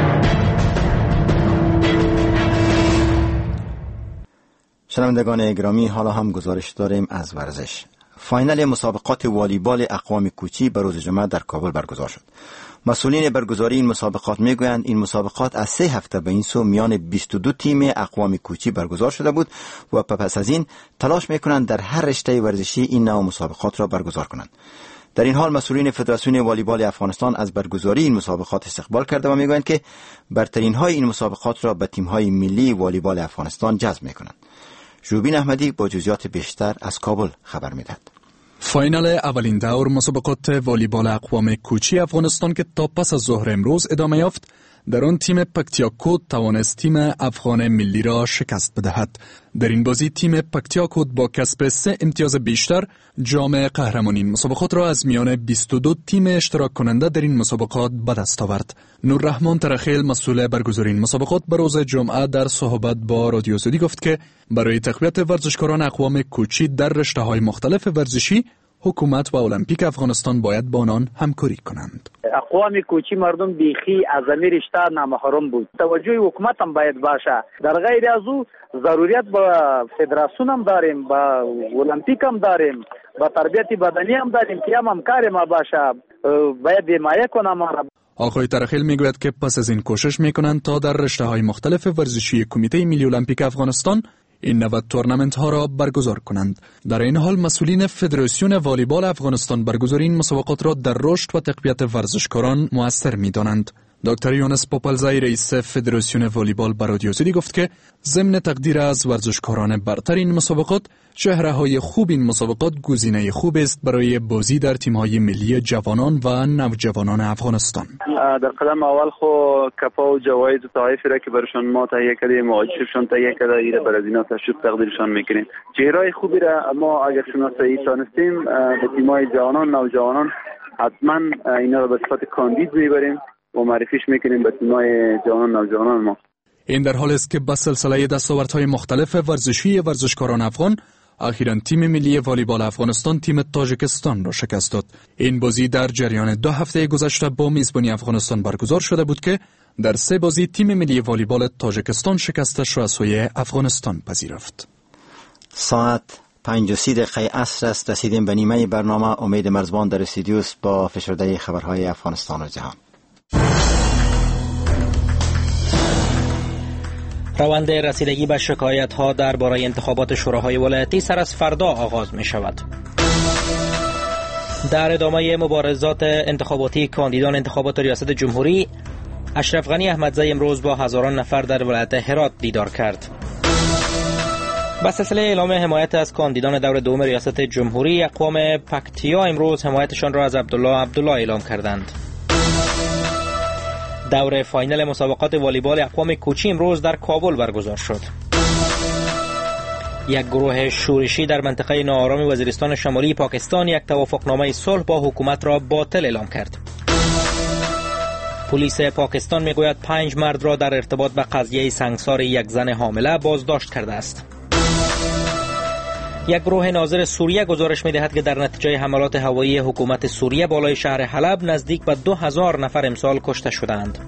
شنوندگان گرامی، حالا هم گزارش داریم از ورزش. فاینال مسابقات والیبال اقوام کوچی به روز جمعه در کابل برگزار شد. مسئولین برگزاری این مسابقات میگویند این مسابقات از سه هفته به این سو میان بیست و دو تیم اقوام کوچی برگزار شده بود و پس از این تلاش میکنند در هر رشته ورزشی این نوع مسابقات را برگزار کنند. در این حال مسئولین فدراسیون والیبال افغانستان از برگزاری این مسابقات استقبال کرده و میگویند که برترین های این مسابقات را به تیم های ملی والیبال افغانستان جذب میکنند. ژوبین احمدی با جزئیات بیشتر از کابل خبر میدهد. فاینال اولین دور مسابقات والیبال اقوام کوچی افغانستان که تا پس از ظهر امروز ادامه یافت، در آن تیم پکتیاکوت توانست تیم افغان ملی را شکست بدهد. در این بازی تیم پکتیاکوت با کسب سه امتیاز بیشتر جام قهرمانی مسابقات را از میان بیست و دو تیم اشتراک کننده در این مسابقات به دست آورد. نوررحمان ترخیل مسئول برگزاری این مسابقات به روز جمعه در صحبت با رادیو آزادی گفت که برای تقویت ورزشکاران اقوام کوچی در رشته‌های مختلف ورزشی حکومت و المپیک افغانستان باید با آنان همکاری کنند. اقوام کوچی مردم بیخی از این رشته نامحرم بود. توجه حکومت هم باید باشه. در غیر از او ضرورت با فدراسیون هم داریم، با المپیک هم داریم، با تربیت بدنی هم داریم که هم همکار ما باشه. باید حمایت کنه ما را. آقای ترخیل میگوید که پس از این کوشش میکنند تا در رشته‌های مختلف ورزشی کمیته ملی المپیک افغانستان این نوع تورنمنت ها را برگزار کنند. در این حال مسئولین فدراسیون والیبال افغانستان برگزاری این مسابقات را در رشد و تقویت ورزشکاران مؤثر می دانند. دکتر یونس پوپلزای رئیس فدراسیون والیبال به رادیو آزادی گفت که ضمن تقدیر از ورزشکاران برتر این مسابقات، چهره‌های خوب این مسابقات گزینه خوب است برای بازی در تیم‌های ملی جوانان و نوجوانان افغانستان. در قدم اول خو کپا و جوایز و طایفی را که برشان ما تهیه کردیم، مواجهشون تهیه کرده، ایره بر از اینا تشریف تقدیرشان میکنیم. چهره‌های خوبی را ما اگر شناسایی تانستیم به تیم‌های جوانان نوجوانان حتما اینا را به صفت کاندید میبریم و معرفیش میکنیم به تیم‌های جوانان نوجوانان ما. این در حال است که با سلسله دستاوردهای مختلف ورزشی ورزشکاران افغان، اخیراً تیم ملی والیبال افغانستان تیم تاجیکستان را شکست داد. این بازی در جریان دو هفته گذشته با میزبانی افغانستان برگزار شده بود که در سه بازی تیم ملی والیبال تاجیکستان شکستش را از سوی افغانستان پذیرفت. ساعت پنج و سی دقیقه عصر است. رسیدیم به نیمه برنامه. امید مرزبان در استودیوس با فشرده خبرهای افغانستان و جهان. روند رسیدگی به شکایت ها درباره انتخابات شوراهای ولایتی سر از فردا آغاز می شود. در ادامه مبارزات انتخاباتی کاندیدان انتخابات ریاست جمهوری، اشرف غنی احمدزی امروز با هزاران نفر در ولایت هرات دیدار کرد. با سلسله اعلام حمایت از کاندیدان دور دوم ریاست جمهوری، اقوام پکتیا امروز حمایتشان را از عبدالله عبدالله اعلام کردند. دور فاینال مسابقات والیبال اقوام کوچی امروز در کابل برگزار شد. یک گروه شورشی در منطقه ناآرام وزیرستان شمالی پاکستان یک توافقنامه صلح با حکومت را باطل اعلام کرد. پلیس پاکستان میگوید پنج مرد را در ارتباط به قضیه سنگسار یک زن حامله بازداشت کرده است. یک گروه ناظر سوریه گزارش می‌دهد که در نتیجه حملات هوایی حکومت سوریه بالای شهر حلب نزدیک به دو هزار نفر امسال کشته شدند.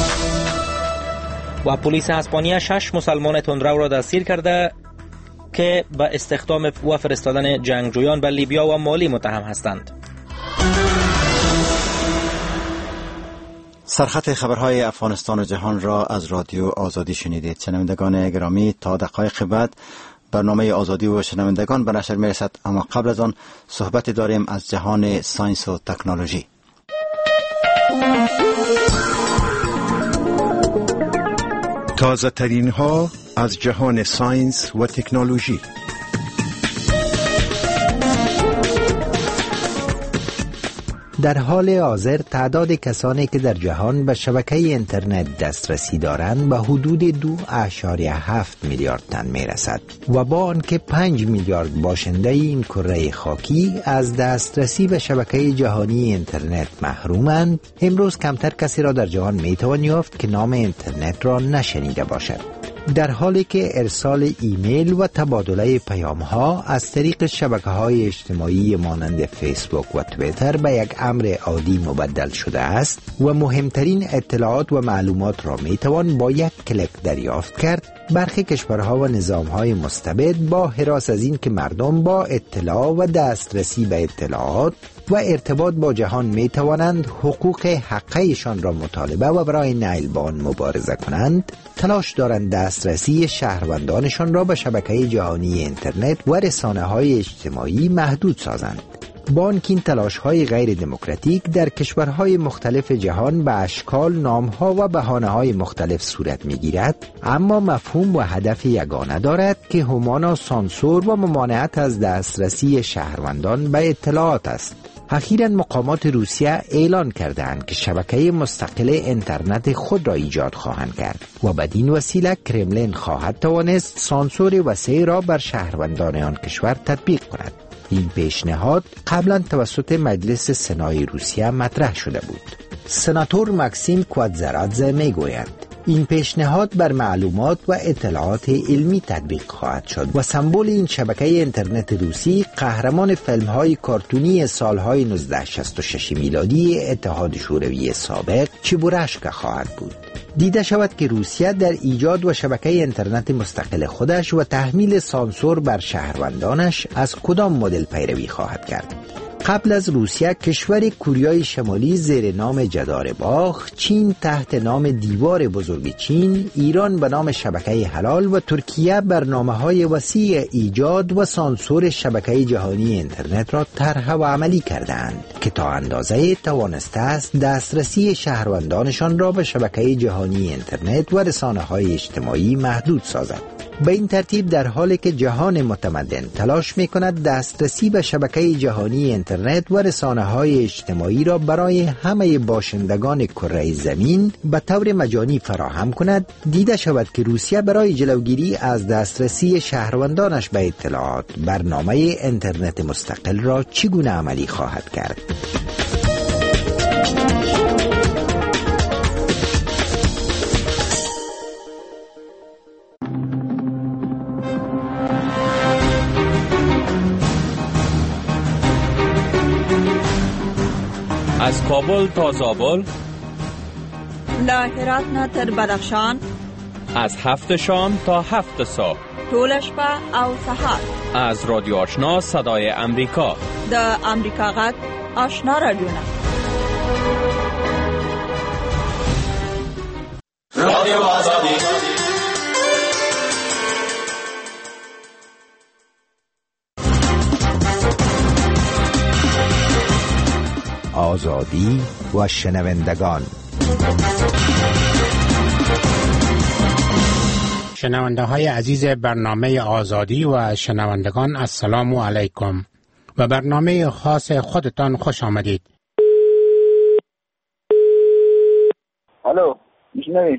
و پلیس اسپانیا شش مسلمان تندرو را دستگیر کرده که به استخدام و فرستادن جنگجویان به لیبیا و مالی متهم هستند. سرخط خبرهای افغانستان و جهان را از رادیو آزادی شنیدید. شنوندگان گرامی، تا دقایق بعد برنامه آزادی و شنوندگان به نشر میرسد، اما قبل از آن صحبت داریم از جهان ساینس و تکنولوژی. تازه ترین ها از جهان ساینس و تکنولوژی. در حال حاضر تعداد کسانی که در جهان به شبکه اینترنت دسترسی دارند به حدود دو اعشاریه هفت میلیارد تن می رسد و با آنکه پنج میلیارد باشنده این کره خاکی از دسترسی به شبکه جهانی اینترنت محرومند، امروز کمتر کسی را در جهان می توان یافت که نام اینترنت را نشنیده باشد. در حالی که ارسال ایمیل و تبادله پیام ها از طریق شبکه های اجتماعی مانند فیسبوک و تویتر به یک امر عادی مبدل شده است و مهمترین اطلاعات و معلومات را می توان با یک کلیک دریافت کرد، برخی کشورها و نظامهای مستبد با هراس از این که مردم با اطلاع و دسترسی به اطلاعات و ارتباط با جهان می توانند حقوق حقیقیشان را مطالبه و برای نیل به آن مبارزه کنند، تلاش دارند دسترسی شهروندانشان را به شبکه جهانی اینترنت و رسانه های اجتماعی محدود سازند. با آنکه این تلاش‌های غیر دموکراتیک در کشورهای مختلف جهان به اشکال، نام‌ها و بهانه‌های مختلف صورت می‌گیرد، اما مفهوم و هدف یگانه دارد که همانا سانسور و ممانعت از دسترسی شهروندان به اطلاعات است. اخیراً مقامات روسیه اعلان کردند که شبکه مستقل اینترنت خود را ایجاد خواهند کرد و بدین وسیله کرملین خواهد توانست سانسور وسیع را بر شهروندان آن کشور تطبیق کند. این پیشنهاد قبلا توسط مجلس سنای روسیه مطرح شده بود. سناتور ماکسیم کواتزرادزه میگوید این پیشنهاد بر معلومات و اطلاعات علمی تطبیق خواهد شد و سمبل این شبکه اینترنت روسی قهرمان فیلم‌های کارتونی سالهای نوزده شصت و شش میلادی اتحاد شوروی سابق چبورشکا خواهد بود. دیده شود که روسیه در ایجاد و شبکه اینترنت مستقل خودش و تحمیل سانسور بر شهروندانش از کدام مدل پیروی خواهد کرد. قبل از روسیه کشور کوریای شمالی زیر نام جدار باغ، چین تحت نام دیوار بزرگ چین، ایران به نام شبکه حلال و ترکیه برنامه‌های وسیع ایجاد و سانسور شبکه جهانی اینترنت را طرح و عملی کردند که تا اندازه توانسته است دسترسی شهروندانشان را به شبکه جهانی اینترنت و رسانه‌های اجتماعی محدود سازد. به این ترتیب در حالی که جهان متمدن تلاش می کند دسترسی به شبکه جهانی اینترنت و رسانه‌های اجتماعی را برای همه باشندگان کره زمین به طور مجانی فراهم کند، دیده شود که روسیه برای جلوگیری از دسترسی شهروندانش به اطلاعات برنامه اینترنت مستقل را چگونه عملی خواهد کرد. از کابل تا زابل، له هرات نه تر بدخشان، از هفت شام تا هفت صبح، ټول شپه او سهار، از رادیو آشنا صدای امریکا، د امریکا غږ آشنا رادیوونه. رادیو آزادی. آزادی و شنوندگان. شنونده های عزیز برنامه آزادی و شنوندگان، السلام علیکم و برنامه خاص خودتان خوش آمدید. الو، میشنوید؟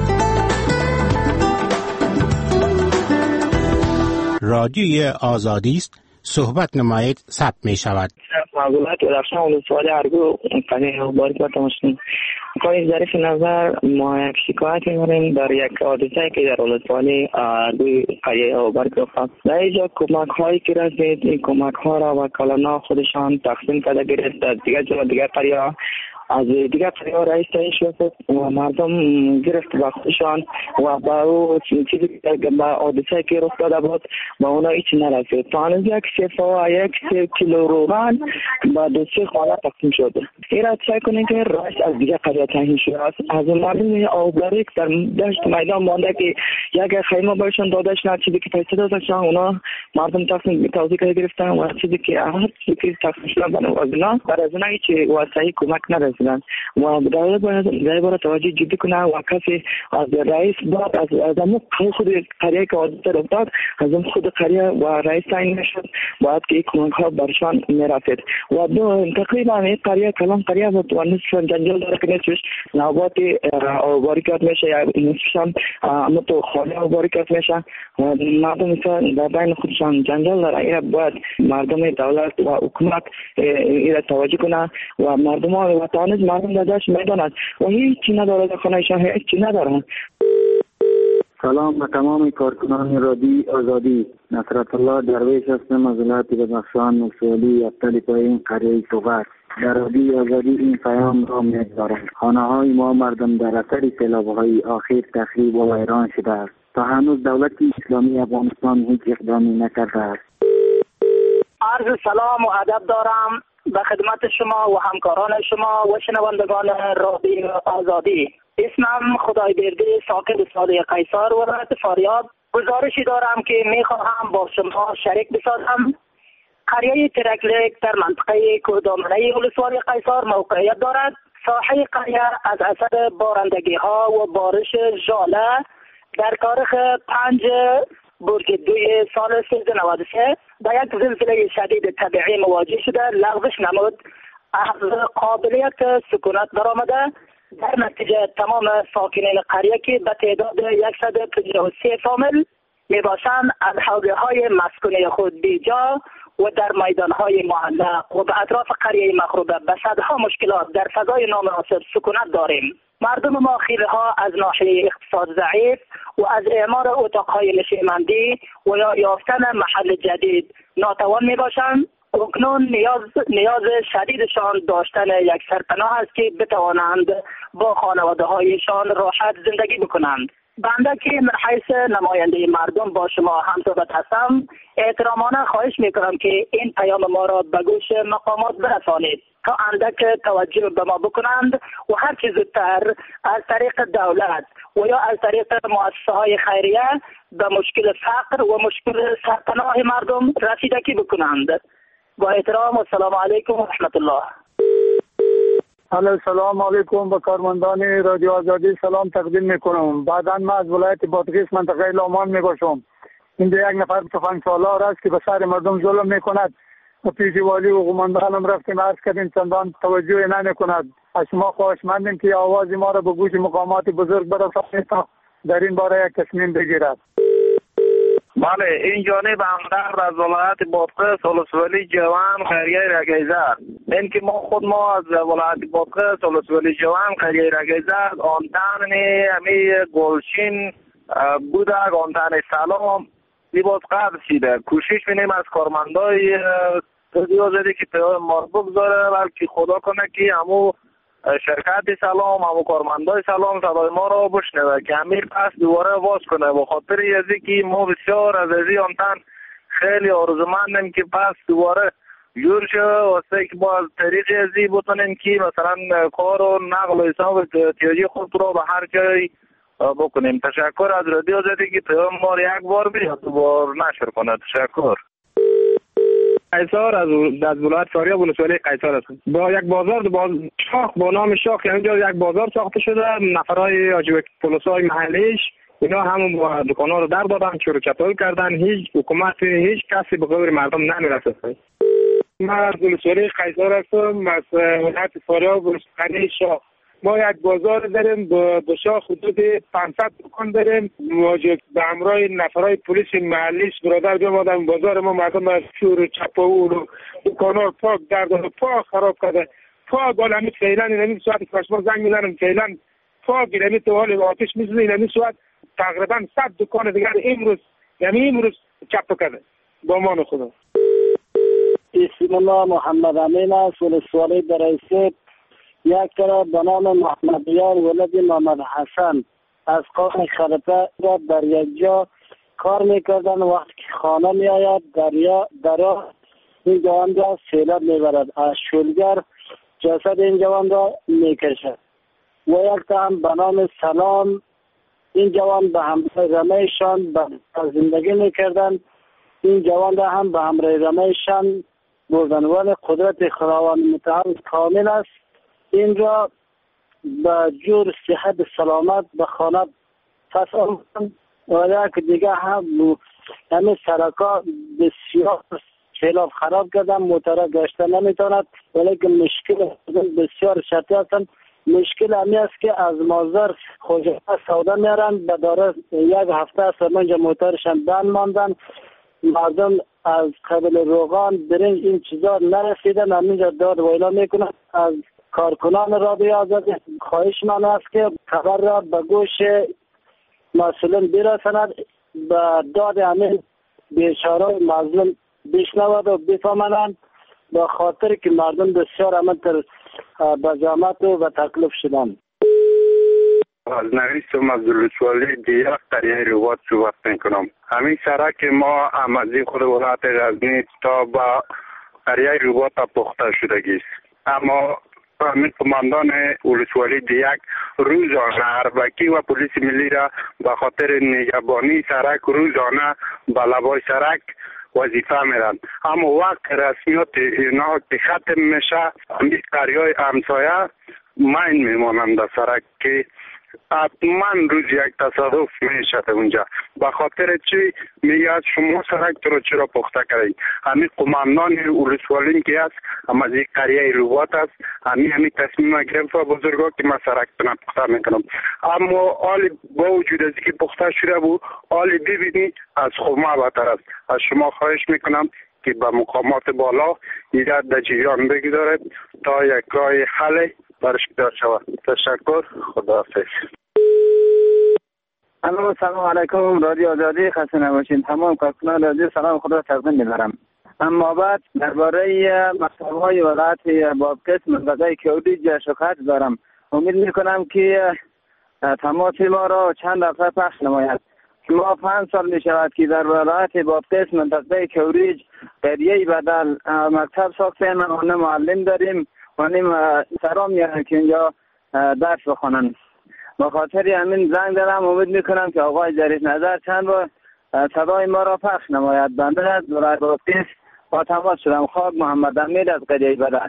رادیوی آزادی است، صحبت نمایید، ثبت می شود. معلومات درخشان ولسوالی ارگو قنیه باری که تماشین کاری ظریف نظر ما یک شکایت می‌کنیم در یک حادثه که در ولسوالی ارگو قنیه باری که افتاد. در اینجا کمک هایی که رسید، این کمک ها را وکلانا خودشان تقسیم کرده گرفت در دیگر جا دیگر قریه از دیگر قریه رئیس تعیین شد و مردم گرفت به خودشان و با او چیزی که با حادثه که رخ داده بود با اونا هیچ نرسید. تا هنوز یک سفا و یک سه کیلو روغن با دو سه خانه تقسیم شده. این را سعی کنید که رئیس از دیگر قریه تعیین شده است. از مردم آبلاری در دشت میدان مانده که یک خیمه برشان داده شد، چیزی که پیسه داده شد اونا مردم تقسیم توزیع کرده گرفتن و چیزی که هر چیزی که تقسیم شده برای اونا برای اونا هیچ واسطه‌ای کمک نرسیدن و برای برای برای توجه جدی کنه و کسی از رئیس بعد از از خود قریه که حادثه افتاد از خود قریه و رئیس تعیین نشد باید که کمک ها برشان میرسید و دو تقریبا این قریه کلان قریه بود و نصف جنجال داره که نصفش نوبات باریکات میشه یا نصفشان اما تو خانه باریکات میشه و مردم مثلا در بین خودشان جنجال داره. این باید مردم دولت و حکومت این توجه کنه و مردم ها و تانیز مردم دادش میدان است و هیچی نداره در خانهشان، هیچی ندارن. سلام به تمام کارکنان رادیو آزادی. نصرت الله درویش هستم از ولایت بدخشان نوشهری ابتلی پایین قریه سوغر. در رادیو آزادی این پیام را می‌گذارم. خانه‌های ما مردم در اثر سیلاب‌های اخیر تخریب و ویران شده است. تا هنوز دولت اسلامی افغانستان هیچ اقدامی نکرده است. عرض سلام و ادب دارم به خدمت شما و همکاران شما و شنوندگان رادیو آزادی. اسمم خدای برده ساکن ساده قیصر ولایت فاریاب. گزارشی دارم که میخواهم با شما شریک بسازم. قریه ترکلک در منطقه کوهدامنه ولسوالی قیصر موقعیت دارد. ساحه قریه از اثر بارندگی ها و بارش ژاله در تاریخ پنج برج دوی سال سیزده نود و سه با یک زلزله شدید طبیعی مواجه شده، لغزش نمود از قابلیت سکونت درآمده. در نتیجه تمام ساکنین قریه که به تعداد صد و پنجاه و سه فامیل می باشند از حوزه های مسکونی خود بیجا و در میدان های معلق و به اطراف قریه مخروبه به صدها مشکلات در فضای نامناسب سکونت داریم. مردم ما خیلی ها از ناحیه اقتصاد ضعیف و از اعمار اتاقهای نشیمندی و یا یافتن محل جدید ناتوان می باشند اکنون نیاز نیاز شدیدشان داشتن یک سرپناه است که بتوانند با خانواده هایشان راحت زندگی بکنند. بنده که من حیث نماینده مردم با شما همصحبت هستم، احترامانه خواهش میکنم که این پیام ما را به گوش مقامات برسانید تا اندک توجه به ما بکنند و هر چیز زودتر از طریق دولت و یا از طریق مؤسسه های خیریه به مشکل فقر و مشکل سرپناه مردم رسیدگی بکنند. با احترام و سلام علیکم و رحمت الله. سلام علیکم به کارمندان رادیو آزادی سلام تقدیم میکنم. بعدا من از ولایت بادغیس منطقه لامان میباشم. اینجا یک نفر تفنگ سالار است که به سر مردم ظلم میکند و پیش والی و قماندان هم رفتیم عرض کردیم، چندان توجه نمیکند. از شما خواهشمندیم که آواز ما را به گوش مقامات بزرگ برسانید تا در این باره یک تصمیم بگیرد. بله، این جانب همدرد از ولایت بادغیس ولسوالی جوان خیریه رگیزه. این که ما خود ما از ولایت بادغیس ولسوالی جوان خیریه رگیزه آن تن همی گلشین بوده، آن تن سلام لباس قبل شده. کوشش می‌کنیم از کارمندای رادیو آزادی که پیام ما بگذاره، بلکه خدا کنه که همو شرکت سلام، همو کارمندای سلام صدای ما را بشنوه که امیر پس دوباره باز کنه. به خاطر ازی که ما بسیار از ازی آنتن خیلی آرزومندیم که پس دوباره جور شه واسه که با طریق ازی بتونیم که مثلا کار و نقل و حساب احتیاجی خود را به هر جای بکنیم. تشکر از رادیو آزادی که پیام ما را یک بار بیاد دوباره نشر کنه. تشکر. قیصر از از ولایت فاریاب ولسوالی قیصر است. با یک بازار باز شاخ با نام شاخ، یعنی اینجا یک بازار ساخته شده. نفرای آجوک پولسای محلیش اینا همون دکانا رو در دادن، چور چپل کردن. هیچ حکومت هیچ کسی به قدر مردم نمیرسه. من از ولسوالی قیصر هستم، از ولایت فاریاب ولسوالی شاخ. ما یک بازار داریم، دو شاخ حدود پانصد دکان داریم. مواجه به همراه نفرای پلیس محلیش برادر بیامدن بازار ما مردم از شور چپاول و دکانا پاک در داده، پاک خراب کرده. پاک بالا همی فعلا این همی ساعت کشما زنگ میزنم فعلا پاک این همی تو حال آتش میزنه. این همی ساعت تقریبا صد دکان دیگر امروز یعنی امروز چپ کرده با مان خدا. اسم الله محمد امین است، ولسوالی درایسه. یک طرف به نام محمد یار ولد محمد حسن از قوم خلفه را در یک جا کار میکردن. وقتی که خانه می آید دریا دریا این جوان را سیلاب میبرد، از شولگر جسد این جوان را میکشد. و یک تن به نام سلام، این جوان به همراه رمیشان زندگی میکردن. این جوان را هم به همراه رمیشان بردن، ولی قدرت خداوند متعال کامل است. این را به جور صحت سلامت به خانه پس آمدن. و یک دیگه هم همه سرکا بسیار خلاف خراب کردن، موتره گشته نمیتواند، ولی که مشکل بسیار شدید هستند. مشکل همی است که از مازر خوجه سودا میارن، به داره یک هفته است منجا موترشان بند ماندن. مردم از قبل روغان برنج این چیزا نرسیدن، همینجا داد ویلا میکنن. از کارکنان رادیو آزادی خواهش من است که خبر را به گوش مسئولین برساند، به داد همین بیچاره مظلوم بشنود و بفهمند، به خاطر که مردم بسیار همینطور به زحمت و به تکلیف شدن. از نویسم از ولسوالی دیگر قریه روبات صحبت میکنم. همین سرک ما امازی خود ولایت غزنی تا با قریه روبات پخته شدگی است. اما همین کماندان ولسوالی دیگر روزانه اربکی و پلیس ملی را به خاطر نگهبانی سرک روزانه به لبای سرک وظیفه میرن. اما وقت رسمیات اینا که ختم میشه همین قریه همسایه مین میمانند در سرک که حتما روز یک تصادف میشه اونجا. به خاطر چی میگه شما سرک رو چرا پخته کردید؟ همین قماندان ولسوالی که است، هم از این قریه روبات است، همین همین تصمیم گرفت و بزرگا که من سرک تنها پخته میکنم. اما حال با وجود از که پخته شده بود، حال ببینید از خمه بهتر است. از شما خواهش میکنم که به مقامات بالا ایراد در جریان بگذارد تا یک راه حل برش پیدا شود. تشکر. خداحافظ. الو، سلام علیکم رادیو آزادی، خسته نباشین. تمام کارکنان رادیو سلام خدا تقدیم می‌دارم. اما بعد درباره مکتب‌های ولایت بادغیس منطقه کودیج شکایت دارم. امید میکنم که تماس ما را چند دفعه پخش نماید. ما پنج سال می شود که در ولایت بادغیس منطقه کودیج قریه بدل مکتب ساختیم و نه معلم داریم و نه سرا میارن که اینجا درس بخونن. به خاطر همین زنگ دارم. امید میکنم که آقای ظریف نظر چند بار صدای ما را پخش نماید. بنده از ولایت بادغیس با تماس شدم. خاک محمد امید از قریه بدل.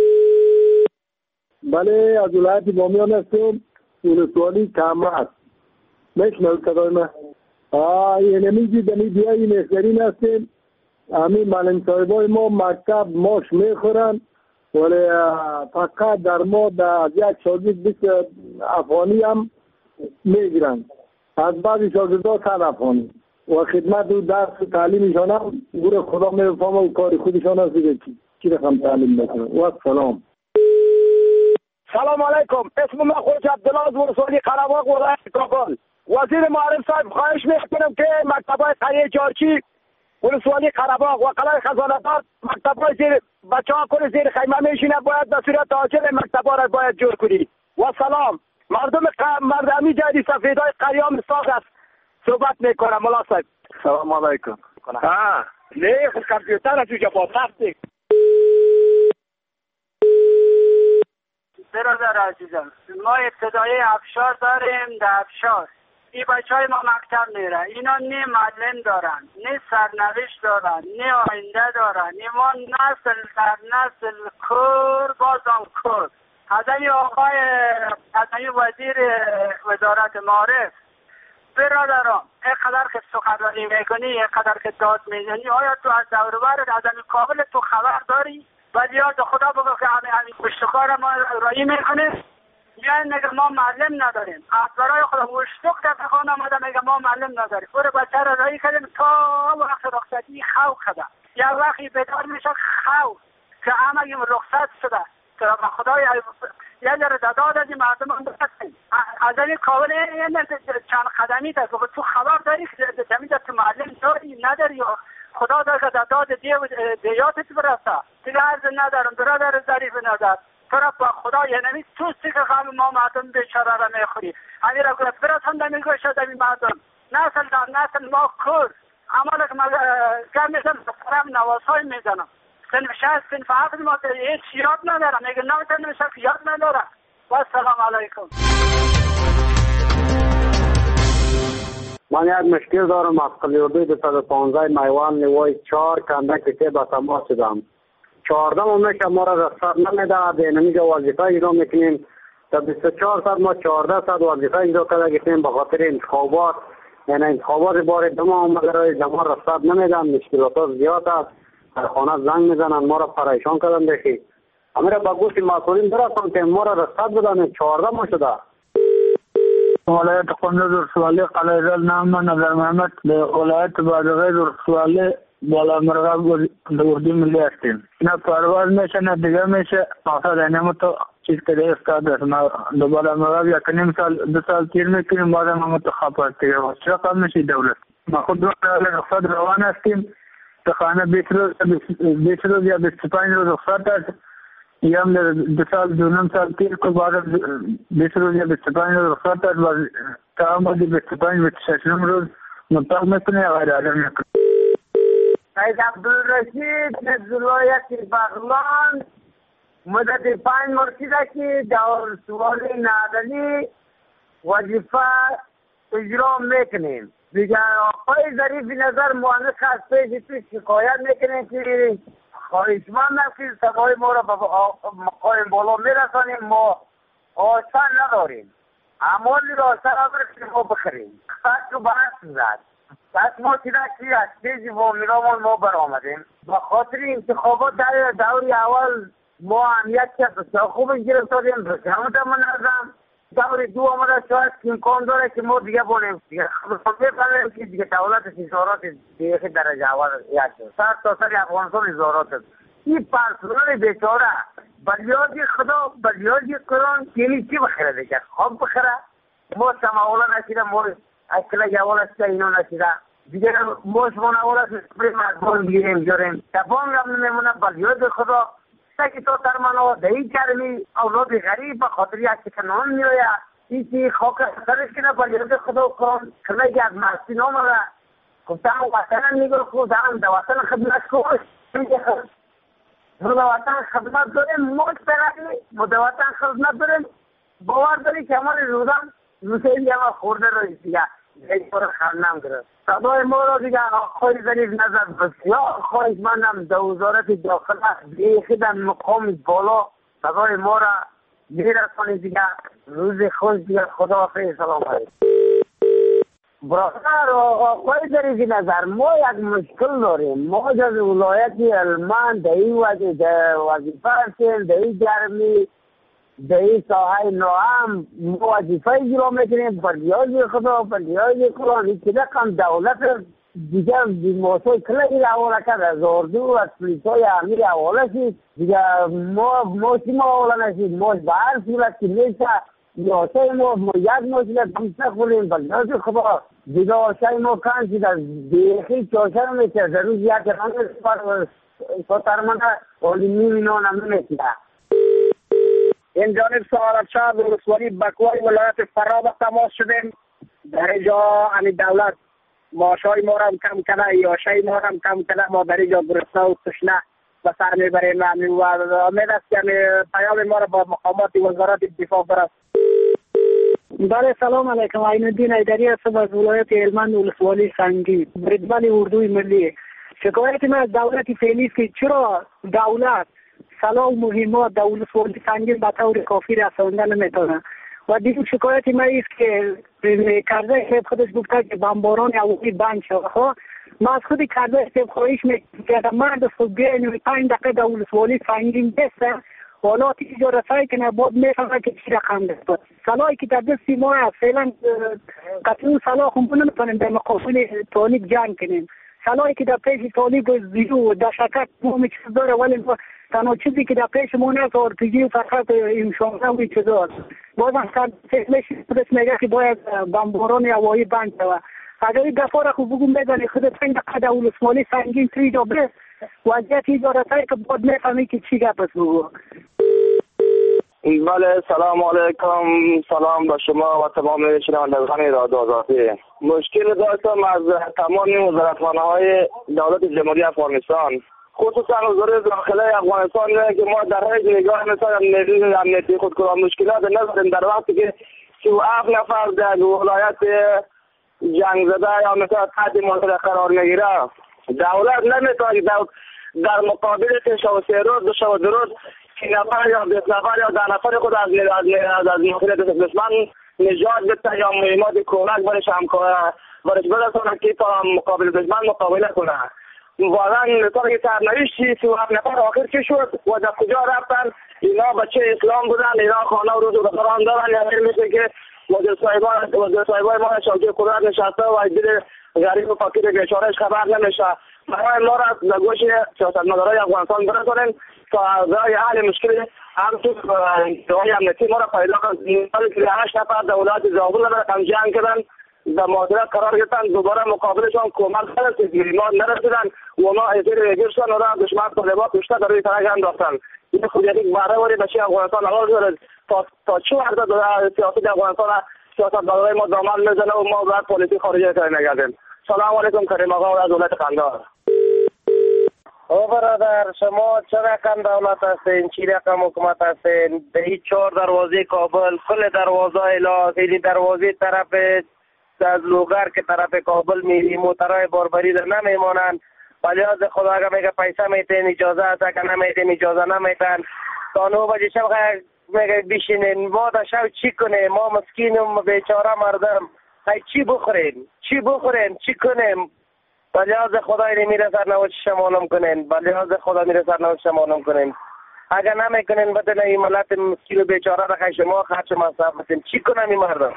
بله از ولایت بامیان هستم. ولسوالی کامرات. میشنوید صدای من؟ آه یعنی دمی بیایی نشگرین هستیم. همین معلم صاحبای ما مکتب ماش میخورن ولی فقط در ما در یک شاگرد بیست افغانی هم میگیرن. از بعضی شاگردها صد افغانی و خدمت و درس و تعلیمشان هم گوره خدا میفهمه و کار خودشان هست دیگه چی رقم تعلیم میکنه. و سلام. سلام علیکم. اسم من خوش عبدالله از ولسوالی قره‌باغ ولایت کابل. وزیر معلم صاحب خواهش میکنم که مکتب‌های قریه جارچی ولسوالی قره‌باغ و قلعه خزانه‌دار مکتب‌های زیر بچه‌ها کل زیر خیمه میشینه باید به صورت عاجل مکتب‌ها را باید جور کنی. و سلام. مردم مردمی جدی سفیدای قریام ساز است. صحبت میکنم مولا صاحب. سلام علیکم. ها نه خود کامپیوتر تو جواب سختی. برادر عزیزم ما ابتدایی افشار داریم در افشار این بچه های ما مکتب میره اینا نه معلم دارن نه سرنوشت دارن نه آینده دارن ما نسل در نسل کور بازم کور از این آقای از این وزیر وزارت معارف برادران اینقدر که سخنرانی میکنی اینقدر که داد میزنی آیا تو از دوربر از این کابل تو خبر داری؟ ولی یاد خدا بگو که همین همین کشتکار ما رایی میکنه میان میگه ما معلم نداریم از برای خدا وشتک در خان آمده میگه ما معلم نداریم برو بچه را رایی کردیم تا وقت رخصتی خواه کده یا وقتی بیدار میشه خواه که همه رخصت شده که خدای یه ذره داد از این مردم هم بسید از این کابل چند قدمی دست تو خبر داری که زمین دست معلم داری نداری یا خدا داره که داد دیاتت برسه دیگه عرض ندارم برادر ظریف نظر طرف با خدا یعنی تو سی که غم ما مردم بیچاره را میخوری همین را گفت برسنده میگوشد این مردم نسل در نسل ما کور عمال که ما گم میزنم سرم نواسای میزنم سنف شهست سنف حفظ ما هیچ یاد ندارم میگه نه سنف شهست یاد ندارم و السلام علیکم. من یک مشکل دارم از قلیوردوی دو صد و پانزده میوان نوای چهار کندک که به تماس شدم چهارده میشه ما را رخصت نمیده بینمیگه وظیفه اجرا میکنیم تا بیست و چهار ساعت ما چهارده ساعت وظیفه اجرا کرده گفتیم به خاطر انتخابات یعنی انتخابات بار دم آمده رای دما رخصت نمیدن مشکلات زیاد است در خانه زنگ میزنن ما را پریشان کردن بخی همه را به گوش مسئولین برسان که ما را رخصت بدن چهارده ما شده. ولایت قندوز ولسوالی قلعه زل نام من نظر محمد به ولایت بادغیس ولسوالی بالا مرغاب اردو ملی هستیم. نه پرواز میشه نه دیگه میشه آخر اینم تو چیز که استاد است ما دوباره مرغاب یک نیم سال دو سال تیر میکنیم بعد ما متخاف هستیم چرا کم میشه دولت ما خود رو رخصت روان هستیم تا خانه بیست روز بیست روز یا بیست و پنج روز رخصت است یا هم دو سال دو نیم سال تیر که بعد بیست روز یا بیست و پنج روز رخصت است و تا هم بیست و پنج بیست و شش روز منطق میکنه یا غیر عادل میکنه. سید عبدالرشید از ولایت بغلان مدت پنج مرسیده که در سوال نادلی وظیفه اجرا میکنیم دیگر آقای ظریف نظر مؤنث از پیش تو شکایت میکنه که خواهشمندم که سوای ما را به مقام بالا میرسانیم ما آسان نداریم امالی را آسان نداریم ما بخریم خط رو بحث زد پس ما چیده که از پیش وامیرامون ما برآمدیم به خاطر انتخابات در دوری اول ما هم یک کس خوب گرفتاریم رسیمت منظم دور دو آمده شاید امکان داره که ما دیگه بونیم دیگه بفهمیم که دیگه دولت ازارات دیگه درجه اول یک سر تا سر افغانستان ازارات است این پرسنال بیچاره بلیادی خدا بلیادی قرآن یعنی چی بخیره دیگه خواب بخیره ما سماولا نشیده ما اکلا جوال است که اینا نشیده دیگه موش مناوره سپری مردم بگیریم جاریم تفانگ هم نمیمونه بل یاد خدا سکی تو ترمانو دهی کرمی اولاد غریب به خاطر یک کنان میروید ایسی خاک سرش کنه بل یاد خدا کن کنه که از مرسی نامده گفتم وطن میگل خود هم در وطن خدمت کن در وطن خدمت داریم موش پرقی ما در وطن خدمت داریم باور داری که همان روزم روزه اینجا ما خورده روی دیگه یک بار خرنم گرفت صدای ما را دیگه آقای ظریف نظر بسیار خواهش منم در وزارت داخله بیخی در مقام بالا صدای ما را میرسانی دیگه روز خوش دیگه خداحافظ سلام علیکم. برادر آقای ظریف نظر ما یک مشکل داریم ما از ولایت هلمند در این وظیفه هستیم در این گرمی در این ساحه ناام ما وظیفه اجرا میکنیم پر نیاز خدا پر نیاز قرآن این که رقم دولت دیگه موضوع کلی را حواله کرد از اردو و از پلیس های امیر حواله شد دیگه ما موشی ما حواله نشید موش به هر صورت که میشه نیاسه ما ما یک موشی بیسته خوریم پر نیاز خدا دیگه آشای ما کن شد از بیخی چاشر میشه در روز یک رانگ سوترمانه اولی میمینون هم میشه این جانب سهارت شهر ولسوالی بکوای ولایت فرا به تماس شدیم در اینجا همی دولت معاشای ما را هم کم کنه یاشای ما را هم کم کنه ما در اینجا گرسنه و تشنه به سر میبریم و امید است که پیام ما را با مقامات وزارت دفاع برست. بله سلام علیکم. عین الدین ایدری هستم از ولایت هلمند ولسوالی سنگی بردبان اردوی ملی. شکایت من از دولت فعلی است که چرا دولت صلاح و مهمات در ولسوالی سنگین به طور کافی رسانده نمیتونه و دیگر شکایت من است که کرده صاحب خودش گفته که بمباران هوایی بند شد. ما از خود کرده صاحب خواهش میکنم مرد خود بیاین پنج دقیقه در ولسوالی سنگین بسته حالا تیجا رسایی کنه بود میفهمه که چی رقم دست صلاحی که در دستی ما هست فعلا قطعی صلاح خونبون نمیتونیم در مقابل طالب جنگ کنیم. صلاحی که در پیش طالب زیرو در شکت مهم چیز داره ولی تنها چیزی که در پیش ما هست آرپیجی و فقط امشانه و چیز هست بازم فکرش خودش میگه که باید بمباران هوایی بند شود. اگر این دفعه را خوب بگم بزنی خود پنج دقیقه در ولسوالی سنگین تری جا برس وضعیت ایجارتایی که باید میفهمی که چی گپ است بگو. بله سلام علیکم. سلام به شما و تمام شنوندگان رادیو آزادی. مشکل داشتم از تمام وزارتخانه‌های دولت جمهوری افغانستان خصوصا وزارت داخله افغانستان که ما در حیث نگاه مثلا امنیتی امنیتی خودکار مشکلات نداریم در وقتی که سی و هفت نفر در ولایت جنگ زده یا مثلا تحت مطلق قرار میگیره دولت نمیتونه در مقابل سه روز دو شب دو روز سی نفر یا بیست نفر یا ده نفر خود از از از مخالف دشمن نجات بده یا مهمات کمک برش همکار برش برسونه که تا مقابل دشمن مقابله کنه. واقعا مثلا که سرنوشتی سی و هفت نفر آخر چی شد و در کجا رفتن اینا بچه اسلام بودن اینا خانه و روز و قرآن دارن یا غیر مثل که وزیر صاحبان وزیر صاحبان ما شوکه قدرت نشسته و دل غریب و فقیر بیچارهش خبر نمیشه. برای ما را در گوش سیاستمدارای افغانستان برسونیم تا برای حل مشکل هم تو دعای امنیتی ما را پیدا کنیم. هشت نفر در ولایت زابل رقم جنگ کردن در معادلت قرار گرفتن دوباره مقابلشان کمک نرسید ما نرسیدن و ما اجیر اجیر شدن و را دشمن طالبان کشته در روی ترک انداختن. این خود یک بهره وری بچه افغانستان عوض دارد تا تا چه وقت سیاست افغانستان سیاستمدارای ما دامن میزنه و ما باید پالیسی خارجی کاری نگردیم. سلام علیکم کریم آقا از دولت قندهار. او برادر شما چه رقم دولت هستین چی رقم حکومت هستین به هیچ چهار دروازه کابل کل دروازه الا خیلی دروازه طرف از لوگر که طرف کابل میری موترهای باربری در نمیمانند ولی از خدا اگر میگه پیسه میتین اجازه هست که نمیتین اجازه نمیتن تا نو بجه شب میگه بشینین ما در شب چی کنیم ما مسکینم بیچاره مردم های چی بخورین چی بخورین چی کنیم ولی از خدا اینی میره سرنوشت شمانم کنین ولی از خدا میره سرنوشت شمانم کنین اگر نمیکنین بدن این ملت مسکین و بیچاره را خیلی شما خرچ مصرف بسین چی کنم این مردم.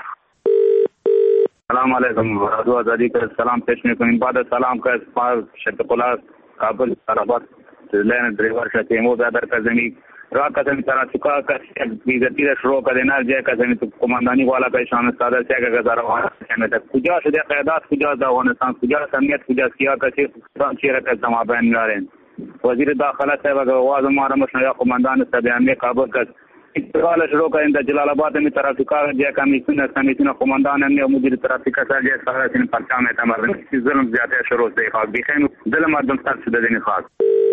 سلام علیکم رادیو آزادی که سلام پیش میکنیم بعد سلام که از شرکت کابل کابل سرابات لین دریور شد تیمو در کزمی را کسی ترافیکا کسی بیزتی را شروع کرده نه جای کسی تو کماندانی والا که شامل ساده سه که گذار افغانستان کجا شده قیادات کجا در افغانستان کجا سمیت کجا کیا کسی چیره که زما بین میارن وزیر داخله صاحب که آواز ما را مشن یا کماندان سبیانه کابل که استقال شروع کردن در جلال آباد می ترافیکا جای کمیسیون کمیسیون کماندان امنی و مدیر ترافیکا سر جای سال این پرچام اعتماد ظلم زیاده شروع شده خواهد بخیر دل مردم سر شده دینی خواهد.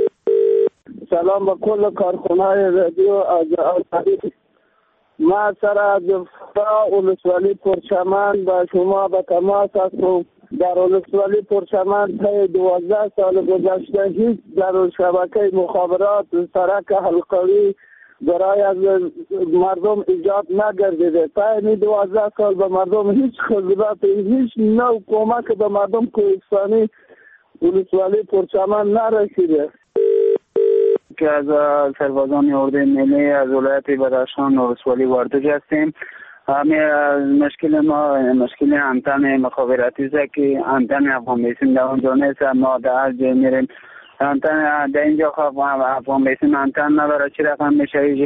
سلام به کل کارکنای رادیو آزادی. ما سر از ولسوالی پرچمن با شما به تماس هستم. در ولسوالی پرچمن تا دوازده سال گذشته هیچ در شبکه مخابرات سرک حلقوی برای از مردم ایجاد نگردیده. تا این دوازده سال به مردم هیچ خدمات هیچ نوع کمک به مردم کوهستانی ولسوالی پرچمن نرسیده. که از سربازان اردوی ملی از ولایت بدخشان ولسوالی واردج هستیم. همین مشکل ما مشکل انتن مخابراتی است که انتن افغان بیسیم در اونجا نیست. ما در هر جای میریم انتن در اینجا افغان بیسیم انتن نداره. چی رقم میشه؟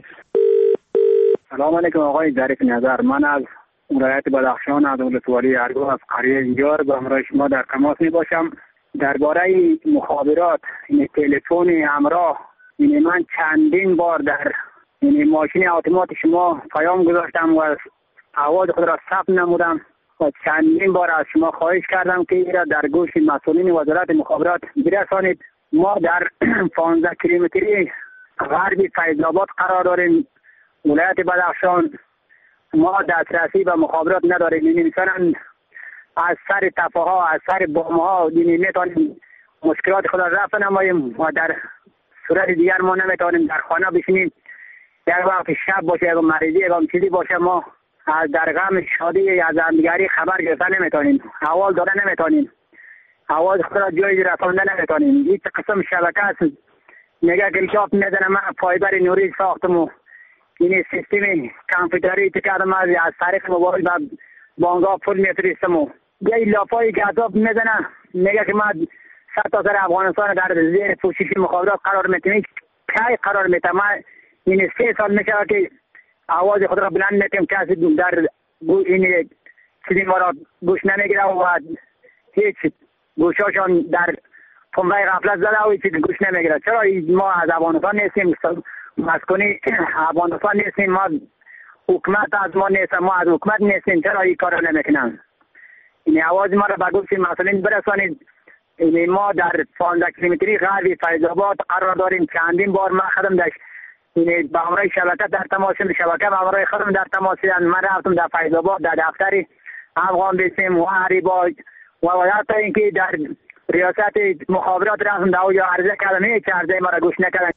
سلام علیکم آقای ظریف نظر. من از ولایت بدخشان از ولسوالی ارگو از قریه اینجار با همراه شما در تماس می باشم. درباره مخابرات این تلفن همراه این من چندین بار در این ماشین اتومات شما پیام گذاشتم و آواز خود را ثبت نمودم و چندین بار از شما خواهش کردم که این را در گوش مسئولین وزارت مخابرات برسانید. ما در پانزده کیلومتری غربی فیض آباد قرار داریم ولایت بدخشان. ما دسترسی به مخابرات نداریم. یعنی مثلا از سر تپه ها از سر بام ها نمیتونیم مشکلات خود را رفع نماییم و در صورت دیگر ما نمیتونیم در خانه بشینیم. یک وقت شب باشه یک مریضی یک چیزی باشه ما از در غم شادی از همدیگری خبر گرفتن نمیتونیم. احوال دادن نمیتونیم. احوال خود را جایی رساندن نمیتونیم. این قسم شبکه است. میگه گلشاپ میزنه من فایبر نوری ساختم و این سیستم کامپیوتری کردم از طریق موبایل و بانگا پول میفرستم و یه لاپای گذاب میزنه میگه که من صد تا سر افغانستان در زیر پوشش مخابرات قرار میتونیم. کی قرار میتونم؟ این سه سال میشه که آواز خود را بلند میتونیم کسی در این چیزی ما را گوش نمیگیره و هیچ گوشاشان در پنبه غفلت زده و هیچ گوش نمیگیره. چرا ما از افغانستان نیستیم؟ مسکونی افغانستان نیستیم. ما حکومت از ما نیست. ما از حکومت نیستیم. چرا این کار را نمیکنن؟ این آواز ما را به گوش مسئولین برسانید. این ما در پانزده کیلومتری غربی فیض آباد قرار داریم. چندین بار ما خدم داشت این با همراه شبکه در تماس شبکه با همراه خودم در تماس من رفتم در فیض آباد در دفتر افغان بیسیم و هریبا و حتی اینکه در ریاست مخابرات رفتم در یا عرضه کردم هیچ عرضه ما را گوش نکردن.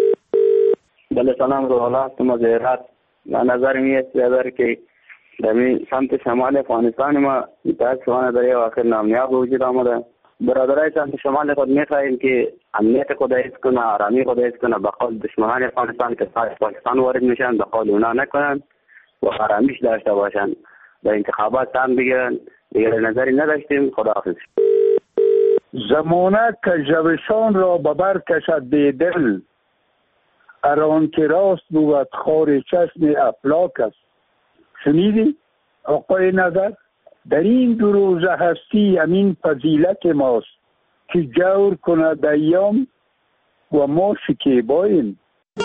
بله سلام رو حالات مزیرات و نظر میست بیادر که در سمت شمال افغانستان ما متاسفانه در یه آخر نامیاب وجود آمده. برادرای سمت شمال خود میخواهیم که امنیت خود حفظ کنه آرامی خود حفظ کنه به قول دشمنان افغانستان که پاکستان وارد میشن به قول اونا نکنن و آرامیش داشته باشن در انتخابات هم بگیرن. دیگر نظری نداشتیم. خداحافظ. زمانه که جوشان را ببر کشد بیدل اران که راست بود خار چشم افلاک است. شنیدی آقای نظر؟ در این دو روزه هستی امین فضیلت ماست که جور کند ایام و ما شکیباییم.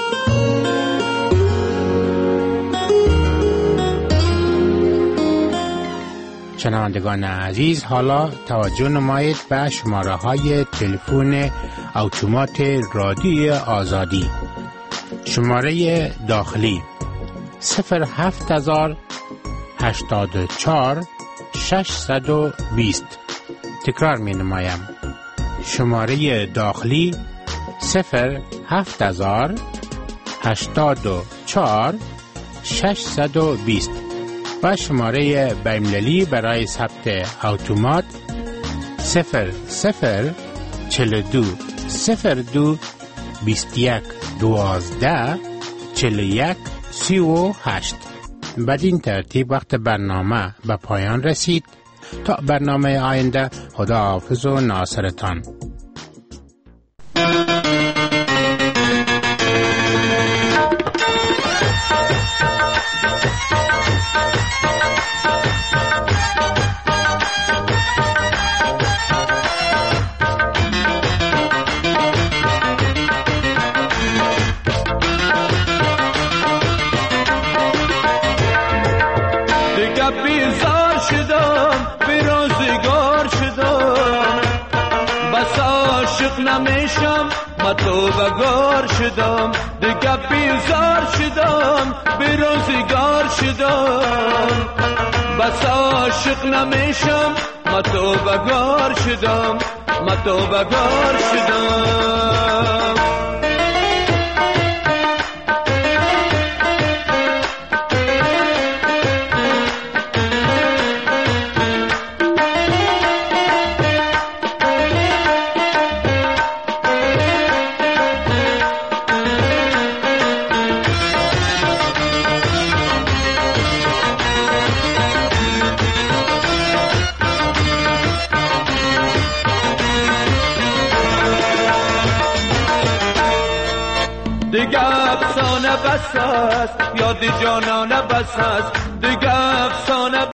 شنوندگان عزیز، حالا توجه نمایید به شماره های تلفن اتومات رادیوی آزادی. شماره داخلی صفر هفت هزار هشتاد و چهار ششصد و بیست. تکرار می نمایم. شماره داخلی صفر هفت هزار هشتاد و چهار ششصد و بیست و شماره بین‌المللی برای ثبت اتومات صفر صفر چهل و دو صفر دو بیست و یک دوازده چهل و یک سی و هشت. بدین ترتیب وقت برنامه به پایان رسید. تا برنامه آینده، خدا حافظ و ناصرتان. عاشق نمیشم ما توبه‌گار شدم دیگه بیزار شدم بی روزگار شدم بس عاشق نمیشم ما توبه‌گار شدم ما توبه‌گار شدم دیگه افسانه بس است یاد جانانه بس است دیگه افسانه